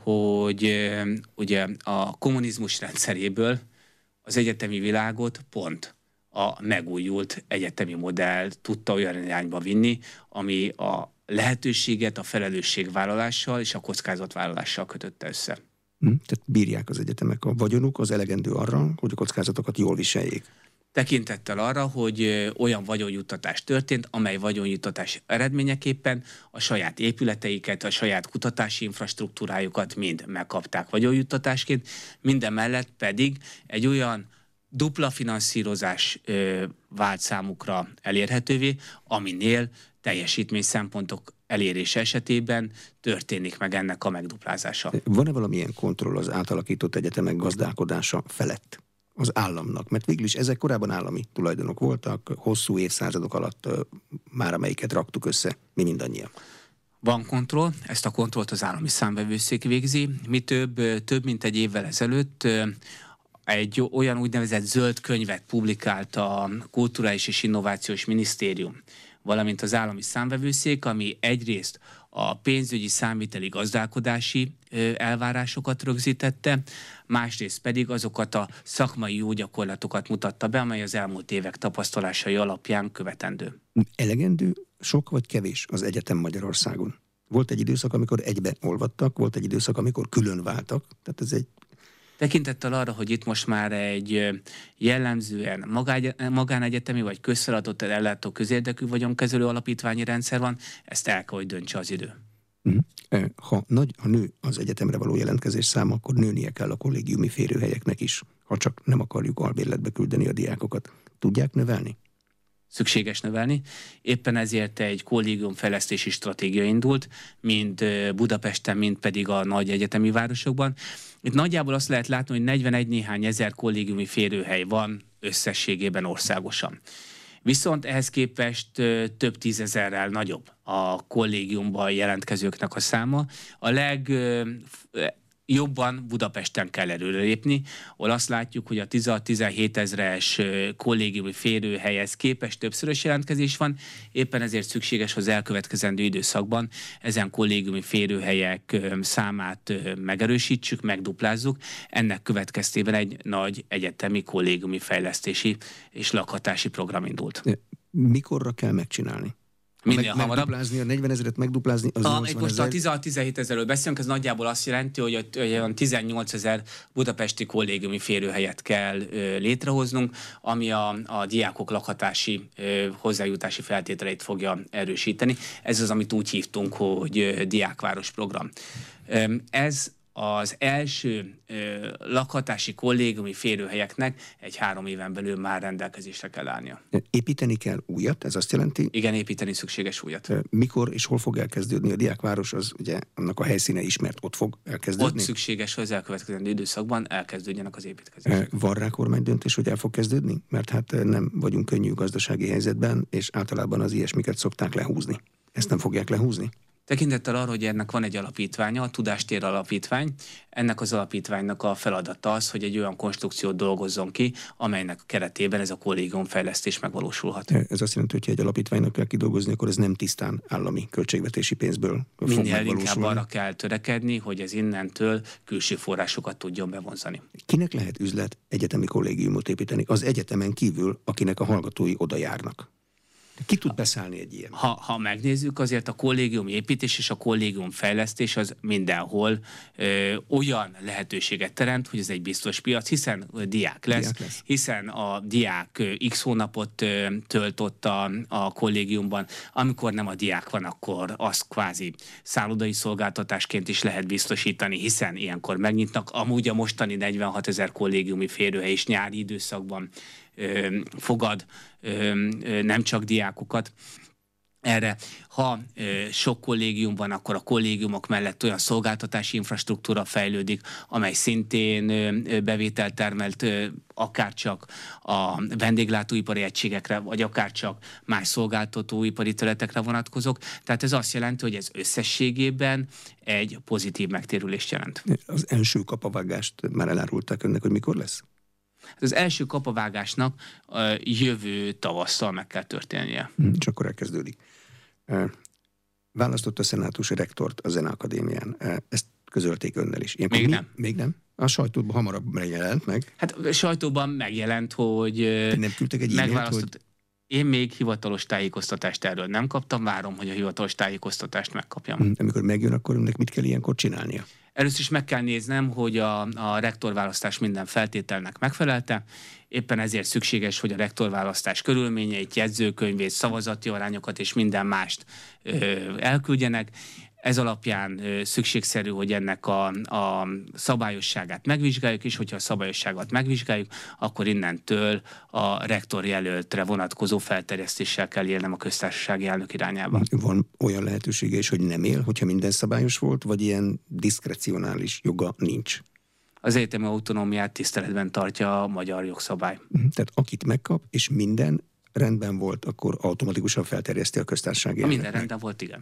hogy ugye a kommunizmus rendszeréből az egyetemi világot pont a megújult egyetemi modell tudta olyan irányba vinni, ami a lehetőséget a felelősségvállalással és a kockázatvállalással kötötte össze. Hm, tehát bírják az egyetemek, a vagyonuk az elegendő arra, hogy a kockázatokat jól viseljék. Tekintettel arra, hogy olyan vagyonjuttatás történt, amely vagyonjuttatás eredményeképpen a saját épületeiket, a saját kutatási infrastruktúrájukat mind megkapták vagyonjuttatásként, minden mellett pedig egy olyan dupla finanszírozás ö, vált számukra elérhetővé, aminél teljesítmény szempontok elérése esetében történik meg ennek a megduplázása. Van-e valamilyen kontroll az átalakított egyetemek gazdálkodása felett az államnak? Mert végül is ezek korábban állami tulajdonok voltak, hosszú évszázadok alatt ö, már amelyiket raktuk össze, mi mindannyian. Van kontroll, ezt a kontrollt az állami számvevőszék végzi. Mi több, több mint egy évvel ezelőtt ö, egy olyan úgynevezett zöld könyvet publikált a Kulturális és Innovációs Minisztérium, valamint az állami számvevőszék, ami egyrészt a pénzügyi számviteli gazdálkodási elvárásokat rögzítette, másrészt pedig azokat a szakmai jó gyakorlatokat mutatta be, amely az elmúlt évek tapasztalásai alapján követendő. Elegendő, sok vagy kevés az egyetem Magyarországon? Volt egy időszak, amikor egybe olvadtak, volt egy időszak, amikor külön váltak, tehát ez egy... Tekintettel arra, hogy itt most már egy jellemzően magánegyetemi vagy közfeladatot ellátó közérdekű vagyonkezelő alapítványi rendszer van, ezt el kell, hogy döntse az idő. Ha, nagy, ha nő az egyetemre való jelentkezés száma, akkor nőnie kell a kollégiumi férőhelyeknek is, ha csak nem akarjuk albérletbe küldeni a diákokat. Tudják növelni? Szükséges növelni. Éppen ezért egy kollégiumfejlesztési stratégia indult, mind Budapesten, mind pedig a nagy egyetemi városokban. Itt nagyjából azt lehet látni, hogy negyvenegy néhány ezer kollégiumi férőhely van összességében országosan. Viszont ehhez képest több tízezerrel nagyobb a kollégiumban jelentkezőknek a száma. A leg jobban Budapesten kell előrelépni, ahol azt látjuk, hogy a tíz-tizenhét ezres kollégiumi férőhelyhez képest többszörös jelentkezés van, éppen ezért szükséges, hogy az elkövetkezendő időszakban ezen kollégiumi férőhelyek számát megerősítsük, megduplázzuk. Ennek következtében egy nagy egyetemi kollégiumi fejlesztési és lakhatási program indult. Mikorra kell megcsinálni? Minél meg, hamarabb. Megduplázni, a negyven ezeret megduplázni, az a, nyolcvan most ezer. a tíz-tizenhét ezerről beszélünk, ez nagyjából azt jelenti, hogy olyan tizennyolc ezer budapesti kollégiumi férőhelyet kell ö, létrehoznunk, ami a, a diákok lakhatási ö, hozzájutási feltételeit fogja erősíteni. Ez az, amit úgy hívtunk, hogy ö, diákváros program. Ö, ez az első ö, lakhatási kollégiumi férőhelyeknek egy három éven belül már rendelkezésre kell állnia. Építeni kell újat, ez azt jelenti? Igen, építeni szükséges újat. Mikor és hol fog elkezdődni? A diákváros, az ugye annak a helyszíne ismert, ott fog elkezdődni? Ott szükséges, hogy az elkövetkezendő időszakban elkezdődjenek az építkezések. Van rá kormánydöntés, hogy el fog kezdődni? Mert hát nem vagyunk könnyű gazdasági helyzetben, és általában az ilyesmiket szokták lehúzni. Ezt nem fogják lehúzni? Tekintettel arra, hogy ennek van egy alapítványa, a Tudástér Alapítvány, ennek az alapítványnak a feladata az, hogy egy olyan konstrukciót dolgozzon ki, amelynek keretében ez a kollégium fejlesztés megvalósulhat. Ez azt jelenti, hogy ha egy alapítványnak kell kidolgozni, akkor ez nem tisztán állami költségvetési pénzből fog Minél megvalósulni. inkább arra kell törekedni, hogy ez innentől külső forrásokat tudjon bevonzani. Kinek lehet üzlet egyetemi kollégiumot építeni? Az egyetemen kívül, akinek a hallgatói oda járnak. Ki tud beszállni egy ilyen? Ha, ha megnézzük, azért a kollégium építés és a kollégium fejlesztés az mindenhol ö, olyan lehetőséget teremt, hogy ez egy biztos piac, hiszen diák lesz, diák lesz. hiszen a diák ö, x hónapot ö, tölt ott a, a kollégiumban, amikor nem a diák van, akkor azt kvázi szállodai szolgáltatásként is lehet biztosítani, hiszen ilyenkor megnyitnak. Amúgy a mostani negyvenhat ezer kollégiumi férőhely is nyári időszakban ö, fogad ö, ö, nem csak diákokat. Erre, ha ö, sok kollégium van, akkor a kollégiumok mellett olyan szolgáltatási infrastruktúra fejlődik, amely szintén ö, bevételt termelt, ö, akárcsak a vendéglátóipari egységekre, vagy akárcsak más szolgáltatóipari területekre vonatkozók. Tehát ez azt jelenti, hogy ez összességében egy pozitív megtérülést jelent. Az első kapavágást már elárulták önnek, hogy mikor lesz? Az első kapavágásnak uh, jövő tavasszal meg kell történnie. Hmm, és akkor elkezdődik. Uh, választott a szenátus rektort a Zeneakadémián. Uh, ezt közölték önnel is. Ilyenkor Még mi? nem. Még nem? A sajtóban hamarabb megjelent meg. Hát a sajtóban megjelent, hogy uh, nem küldtek egy e-mailt, hogy... Én még hivatalos tájékoztatást erről nem kaptam, várom, hogy a hivatalos tájékoztatást megkapjam. Hmm, amikor megjön, akkor önnek mit kell ilyenkor csinálnia? Először is meg kell néznem, hogy a, a rektorválasztás minden feltételnek megfelelte. Éppen ezért szükséges, hogy a rektorválasztás körülményeit, jegyzőkönyvét, szavazati arányokat és minden mást ö, elküldjenek. Ez alapján ö, szükségszerű, hogy ennek a, a szabályosságát megvizsgáljuk, és hogyha a szabályosságot megvizsgáljuk, akkor innentől a rektor jelöltre vonatkozó felterjesztéssel kell élnem a köztársasági elnök irányába. Van olyan lehetősége is, hogy nem él, hogyha minden szabályos volt, vagy ilyen diszkrecionális joga nincs? Az egyetemi autonómiát tiszteletben tartja a magyar jogszabály. Tehát akit megkap, és minden rendben volt, akkor automatikusan felterjeszti a köztársasági elnöknek. Minden rendben volt, igen.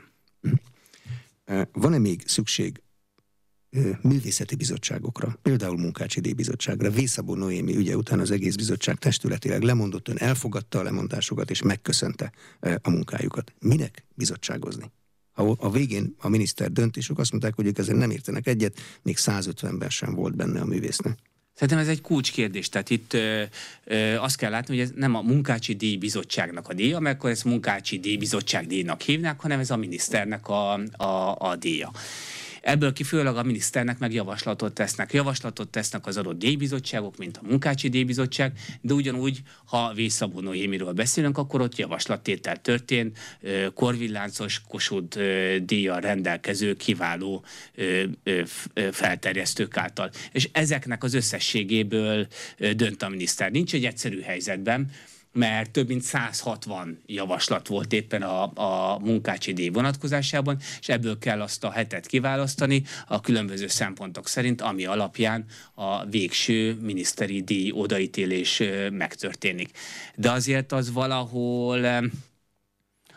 Van-e még szükség művészeti bizottságokra, például Munkácsi díjbizottságra? Vészabó Noémi ügye után az egész bizottság testületileg lemondott, ön elfogadta a lemondásokat és megköszönte a munkájukat. Minek bizottságozni? A végén a miniszter döntésük azt mondták, hogy ők ezzel nem értenek egyet, még százötvenben sem volt benne a művésznek. Szerintem ez egy kulcskérdés. Tehát itt ö, ö, azt kell látni, hogy ez nem a Munkácsi díjbizottságnak a díja, mert akkor ezt Munkácsi díjbizottság díjnak hívnák, hanem ez a miniszternek a, a, a díja. Ebből kifolyólag a miniszternek meg javaslatot tesznek. Javaslatot tesznek az adott díjbizottságok, mint a Munkácsi díjbizottság, de ugyanúgy, ha Vészabó Noémiről beszélünk, akkor ott javaslattétel történt, Korvilláncos Kossuth díjjal rendelkező kiváló felterjesztők által. És ezeknek az összességéből dönt a miniszter. Nincs egy egyszerű helyzetben, mert több mint száz hatvan javaslat volt éppen a, a Munkácsi díj vonatkozásában, és ebből kell azt a hetet kiválasztani a különböző szempontok szerint, ami alapján a végső miniszteri díj odaítélés megtörténik. De azért az valahol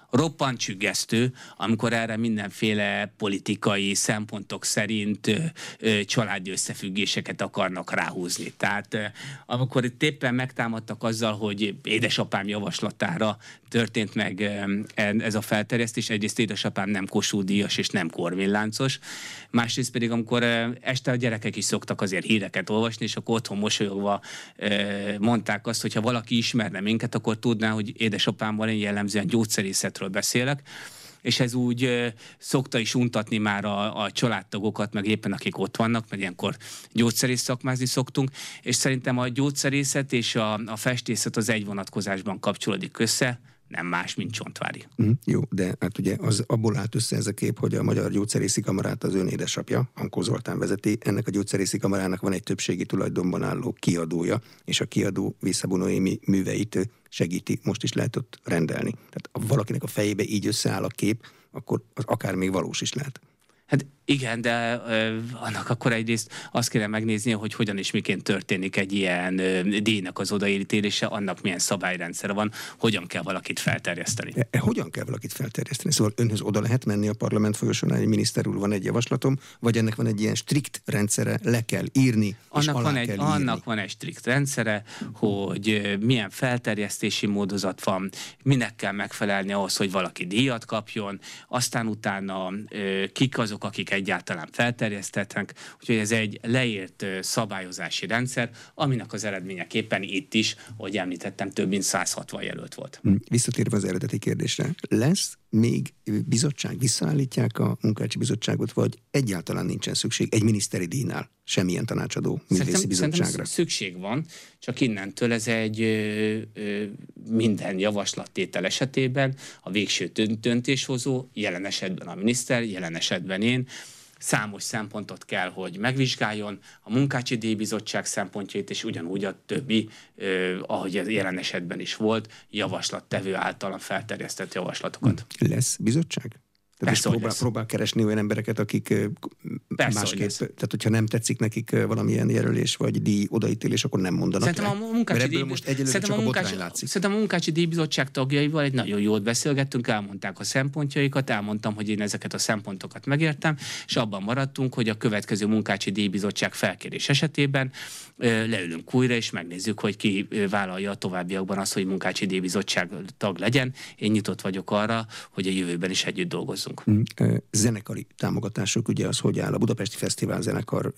roppant csüggesztő, amikor erre mindenféle politikai szempontok szerint ö, ö, családi összefüggéseket akarnak ráhúzni. Tehát ö, amikor itt éppen megtámadtak azzal, hogy édesapám javaslatára történt meg ö, ez a felterjesztés, egyrészt édesapám nem Kossuth Díjas és nem Korvin Láncos, másrészt pedig amikor ö, este a gyerekek is szoktak azért híreket olvasni, és akkor otthon mosolyogva ö, mondták azt, hogy ha valaki ismerne minket, akkor tudná, hogy édesapámmal én jellemzően gyógyszerészet beszélek, és ez úgy ö, szokta is untatni már a, a családtagokat, meg éppen akik ott vannak, mert ilyenkor gyógyszerész szakmázni szoktunk, és szerintem a gyógyszerészet és a, a festészet az egy vonatkozásban kapcsolódik össze, nem más, mint Csontváry. Mm, jó, de hát ugye az abból állt össze ez a kép, hogy a Magyar Gyógyszerészi Kamarát az ön édesapja, Ankó Zoltán vezeti. Ennek a Gyógyszerészi Kamarának van egy többségi tulajdonban álló kiadója, és a kiadó Visszabo Noémi műveit segíti, most is lehet ott rendelni. Tehát ha valakinek a fejébe így összeáll a kép, akkor az akár még valós is lehet. Hát igen, de ö, annak akkor egyrészt azt kéne megnézni, hogy hogyan és miként történik egy ilyen ö, díjnak az odaítélése, annak milyen szabályrendszere van, hogyan kell valakit felterjeszteni. E, e, hogyan kell valakit felterjeszteni? Szóval önhöz oda lehet menni a parlament folyosón, egy miniszter úr, van egy javaslatom, vagy ennek van egy ilyen strikt rendszere, le kell írni, annak és alá van kell egy, írni. Annak van egy strikt rendszere, hogy ö, milyen felterjesztési módozat van, minek kell megfelelni ahhoz, hogy valaki díjat kapjon, aztán utána ö, kik azok, akik egyáltalán felterjesztetnek, úgyhogy ez egy leírt szabályozási rendszer, aminek az eredményeképpen itt is, ahogy említettem, több mint száz hatvan jelölt volt. Visszatérve az eredeti kérdésre, lesz még bizottság? Visszaállítják a munkácsi bizottságot, vagy egyáltalán nincsen szükség egy miniszteri díjnál semmilyen tanácsadó művészi bizottságra? Szerintem szükség van, csak innentől ez egy ö, ö, minden javaslattétel esetében a végső döntéshozó, jelen esetben a miniszter, jelen esetben én, számos szempontot kell, hogy megvizsgáljon, a munkácsi díjbizottság szempontjait, és ugyanúgy a többi, eh, ahogy ez jelen esetben is volt, javaslattevő által felterjesztett javaslatokat. Lesz bizottság? Tehát Persze, próbál, próbál keresni olyan embereket, akik Persze, másképp, tehát hogyha nem tetszik nekik valamilyen jelölés vagy díj odaítélés, akkor nem mondanak Szerintem le. a munkácsi díj... most egyelőre Szerintem csak a, a munkácsi... botrány látszik. Szerintem a munkácsi díjbizottság tagjaival egy nagyon jót beszélgettünk, elmondták a szempontjaikat, elmondtam, hogy én ezeket a szempontokat megértem, és abban maradtunk, hogy a következő munkácsi díjbizottság felkérés esetében leülünk újra, és megnézzük, hogy ki vállalja a továbbiakban azt, hogy munkácsi díjbizottság tag legyen. Én nyitott vagyok arra, hogy a jövőben is együtt dolgozzunk. Zenekari támogatások, ugye az, hogy áll a Budapesti Fesztivál zenekar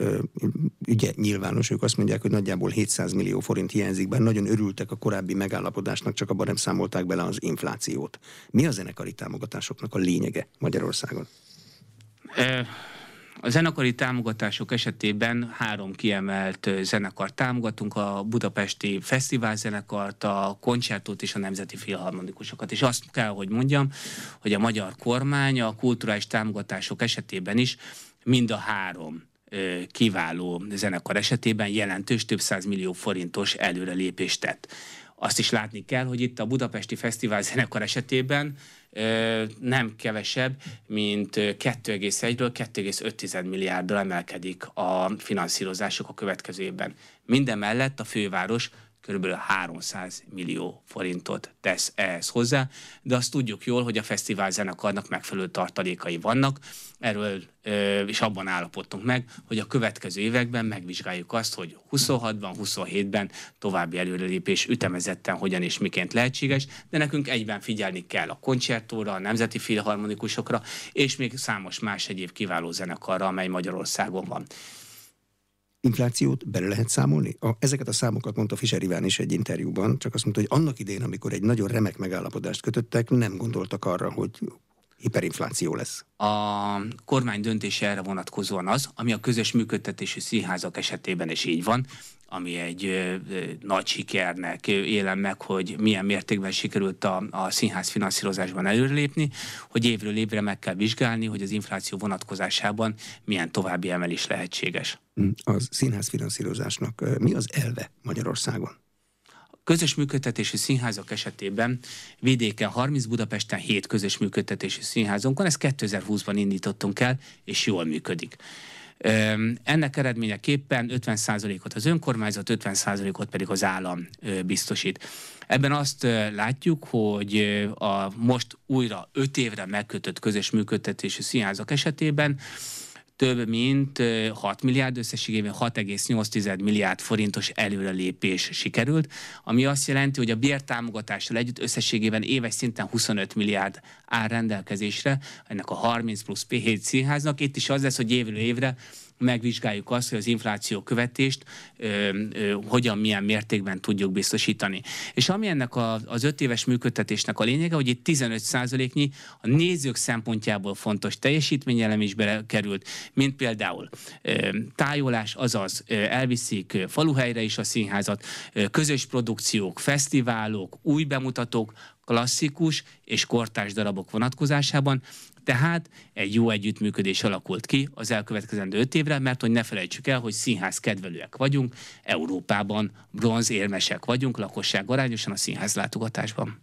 ügye nyilvános, ők azt mondják, hogy nagyjából hétszáz millió forint hiányzik, bár nagyon örültek a korábbi megállapodásnak, csak abban nem számolták bele az inflációt. Mi a zenekari támogatásoknak a lényege Magyarországon? E- A zenekari támogatások esetében három kiemelt zenekart támogatunk, a Budapesti Fesztivál zenekart, a koncertot és a Nemzeti Filharmonikusokat. És azt kell, hogy mondjam, hogy a magyar kormány a kulturális támogatások esetében is mind a három kiváló zenekar esetében jelentős több száz millió forintos előrelépést tett. Azt is látni kell, hogy itt a Budapesti Fesztivál zenekar esetében nem kevesebb, mint kettő egész egyről kettő egész öt milliárddal emelkedik a finanszírozások a következő évben. Minden mellett a főváros körülbelül háromszáz millió forintot tesz ehhez hozzá, de azt tudjuk jól, hogy a fesztivál zenekarnak megfelelő tartalékai vannak, erről és abban állapodtunk meg, hogy a következő években megvizsgáljuk azt, hogy huszonhatban, huszonhétben további előrelépés ütemezetten hogyan és miként lehetséges, de nekünk egyben figyelni kell a koncertóra, a Nemzeti Filharmonikusokra, és még számos más egyéb kiváló zenekarra, amely Magyarországon van. Inflációt bele lehet számolni? A, ezeket a számokat mondta Fischer Iván is egy interjúban, csak azt mondta, hogy annak idején, amikor egy nagyon remek megállapodást kötöttek, nem gondoltak arra, hogy hiperinfláció lesz. A kormány döntése erre vonatkozóan az, ami a közös működtetésű színházak esetében is így van, ami egy ö, ö, nagy sikernek élem meg, hogy milyen mértékben sikerült a, a színház finanszírozásban előrelépni, hogy évről évre meg kell vizsgálni, hogy az infláció vonatkozásában milyen további emelés lehetséges. Az színház finanszírozásnak mi az elve Magyarországon? Közös működtetésű színházak esetében vidéken harminc, Budapesten hét közös működtetésű színházunk van, ezt kétezer-húszban indítottunk el, és jól működik. Ennek eredményeképpen ötven százalékot az önkormányzat, ötven százalékot pedig az állam biztosít. Ebben azt látjuk, hogy a most újra öt évre megkötött közös működtetésű színházak esetében több mint hat milliárd, összességében hat egész nyolc milliárd forintos előrelépés sikerült, ami azt jelenti, hogy a bértámogatással együtt összességében éves szinten huszonöt milliárd áll rendelkezésre ennek a harminc plusz pé hét színháznak. Itt is az lesz, hogy évről évre megvizsgáljuk azt, hogy az infláció követést ö, ö, hogyan, milyen mértékben tudjuk biztosítani. És ami ennek a, az öt éves működtetésnek a lényege, hogy itt tizenöt százaléknyi a nézők szempontjából fontos teljesítményelem is belekerült, mint például ö, tájolás, azaz ö, elviszik ö, faluhelyre is a színházat, ö, közös produkciók, fesztiválok, új bemutatók, klasszikus és kortárs darabok vonatkozásában. Tehát egy jó együttműködés alakult ki az elkövetkezendő öt évre, mert hogy ne felejtsük el, hogy színház kedvelőek vagyunk, Európában bronzérmesek vagyunk, lakosság arányosan a színház látogatásban.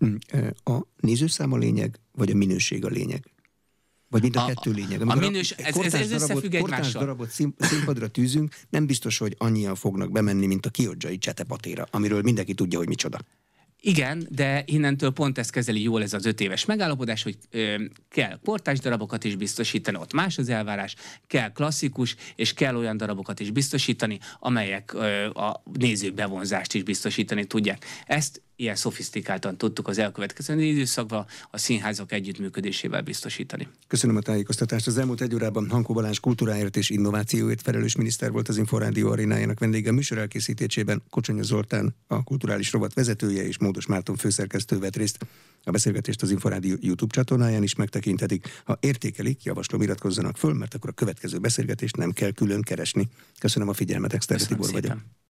A nézőszám a lényeg, vagy a minőség a lényeg? Vagy mind a, a kettő lényeg? A minős, ez, ez, ez összefügg egymással. Kortárs darabot színpadra tűzünk, nem biztos, hogy annyian fognak bemenni, mint a kiodzsai Csetepatéra, amiről mindenki tudja, hogy micsoda. Igen, de innentől pont ezt kezeli jól ez az öt éves megállapodás, hogy ö, kell kortárs darabokat is biztosítani, ott más az elvárás, kell klasszikus, és kell olyan darabokat is biztosítani, amelyek ö, a nézők bevonzást is biztosítani tudják. Ezt ilyen szofisztikáltan tudtuk az elkövetkező időszakban a színházak együttműködésével biztosítani. Köszönöm a tájékoztatást. Az elmúlt egy órában Hankó Balázs kultúráért és innovációért felelős miniszter volt az Inforádió arénájának vendége. Műsor elkészítésében Kocsonya Zoltán, a kulturális rovat vezetője, és Módos Márton főszerkesztő vett részt. A beszélgetést az Inforádió YouTube csatornáján is megtekinthetik. Ha értékelik, javaslom, iratkozzanak föl, mert akkor a következő beszélgetést nem kell külön keresni. Köszönöm a figyelmet, Exter Tibor vagyok.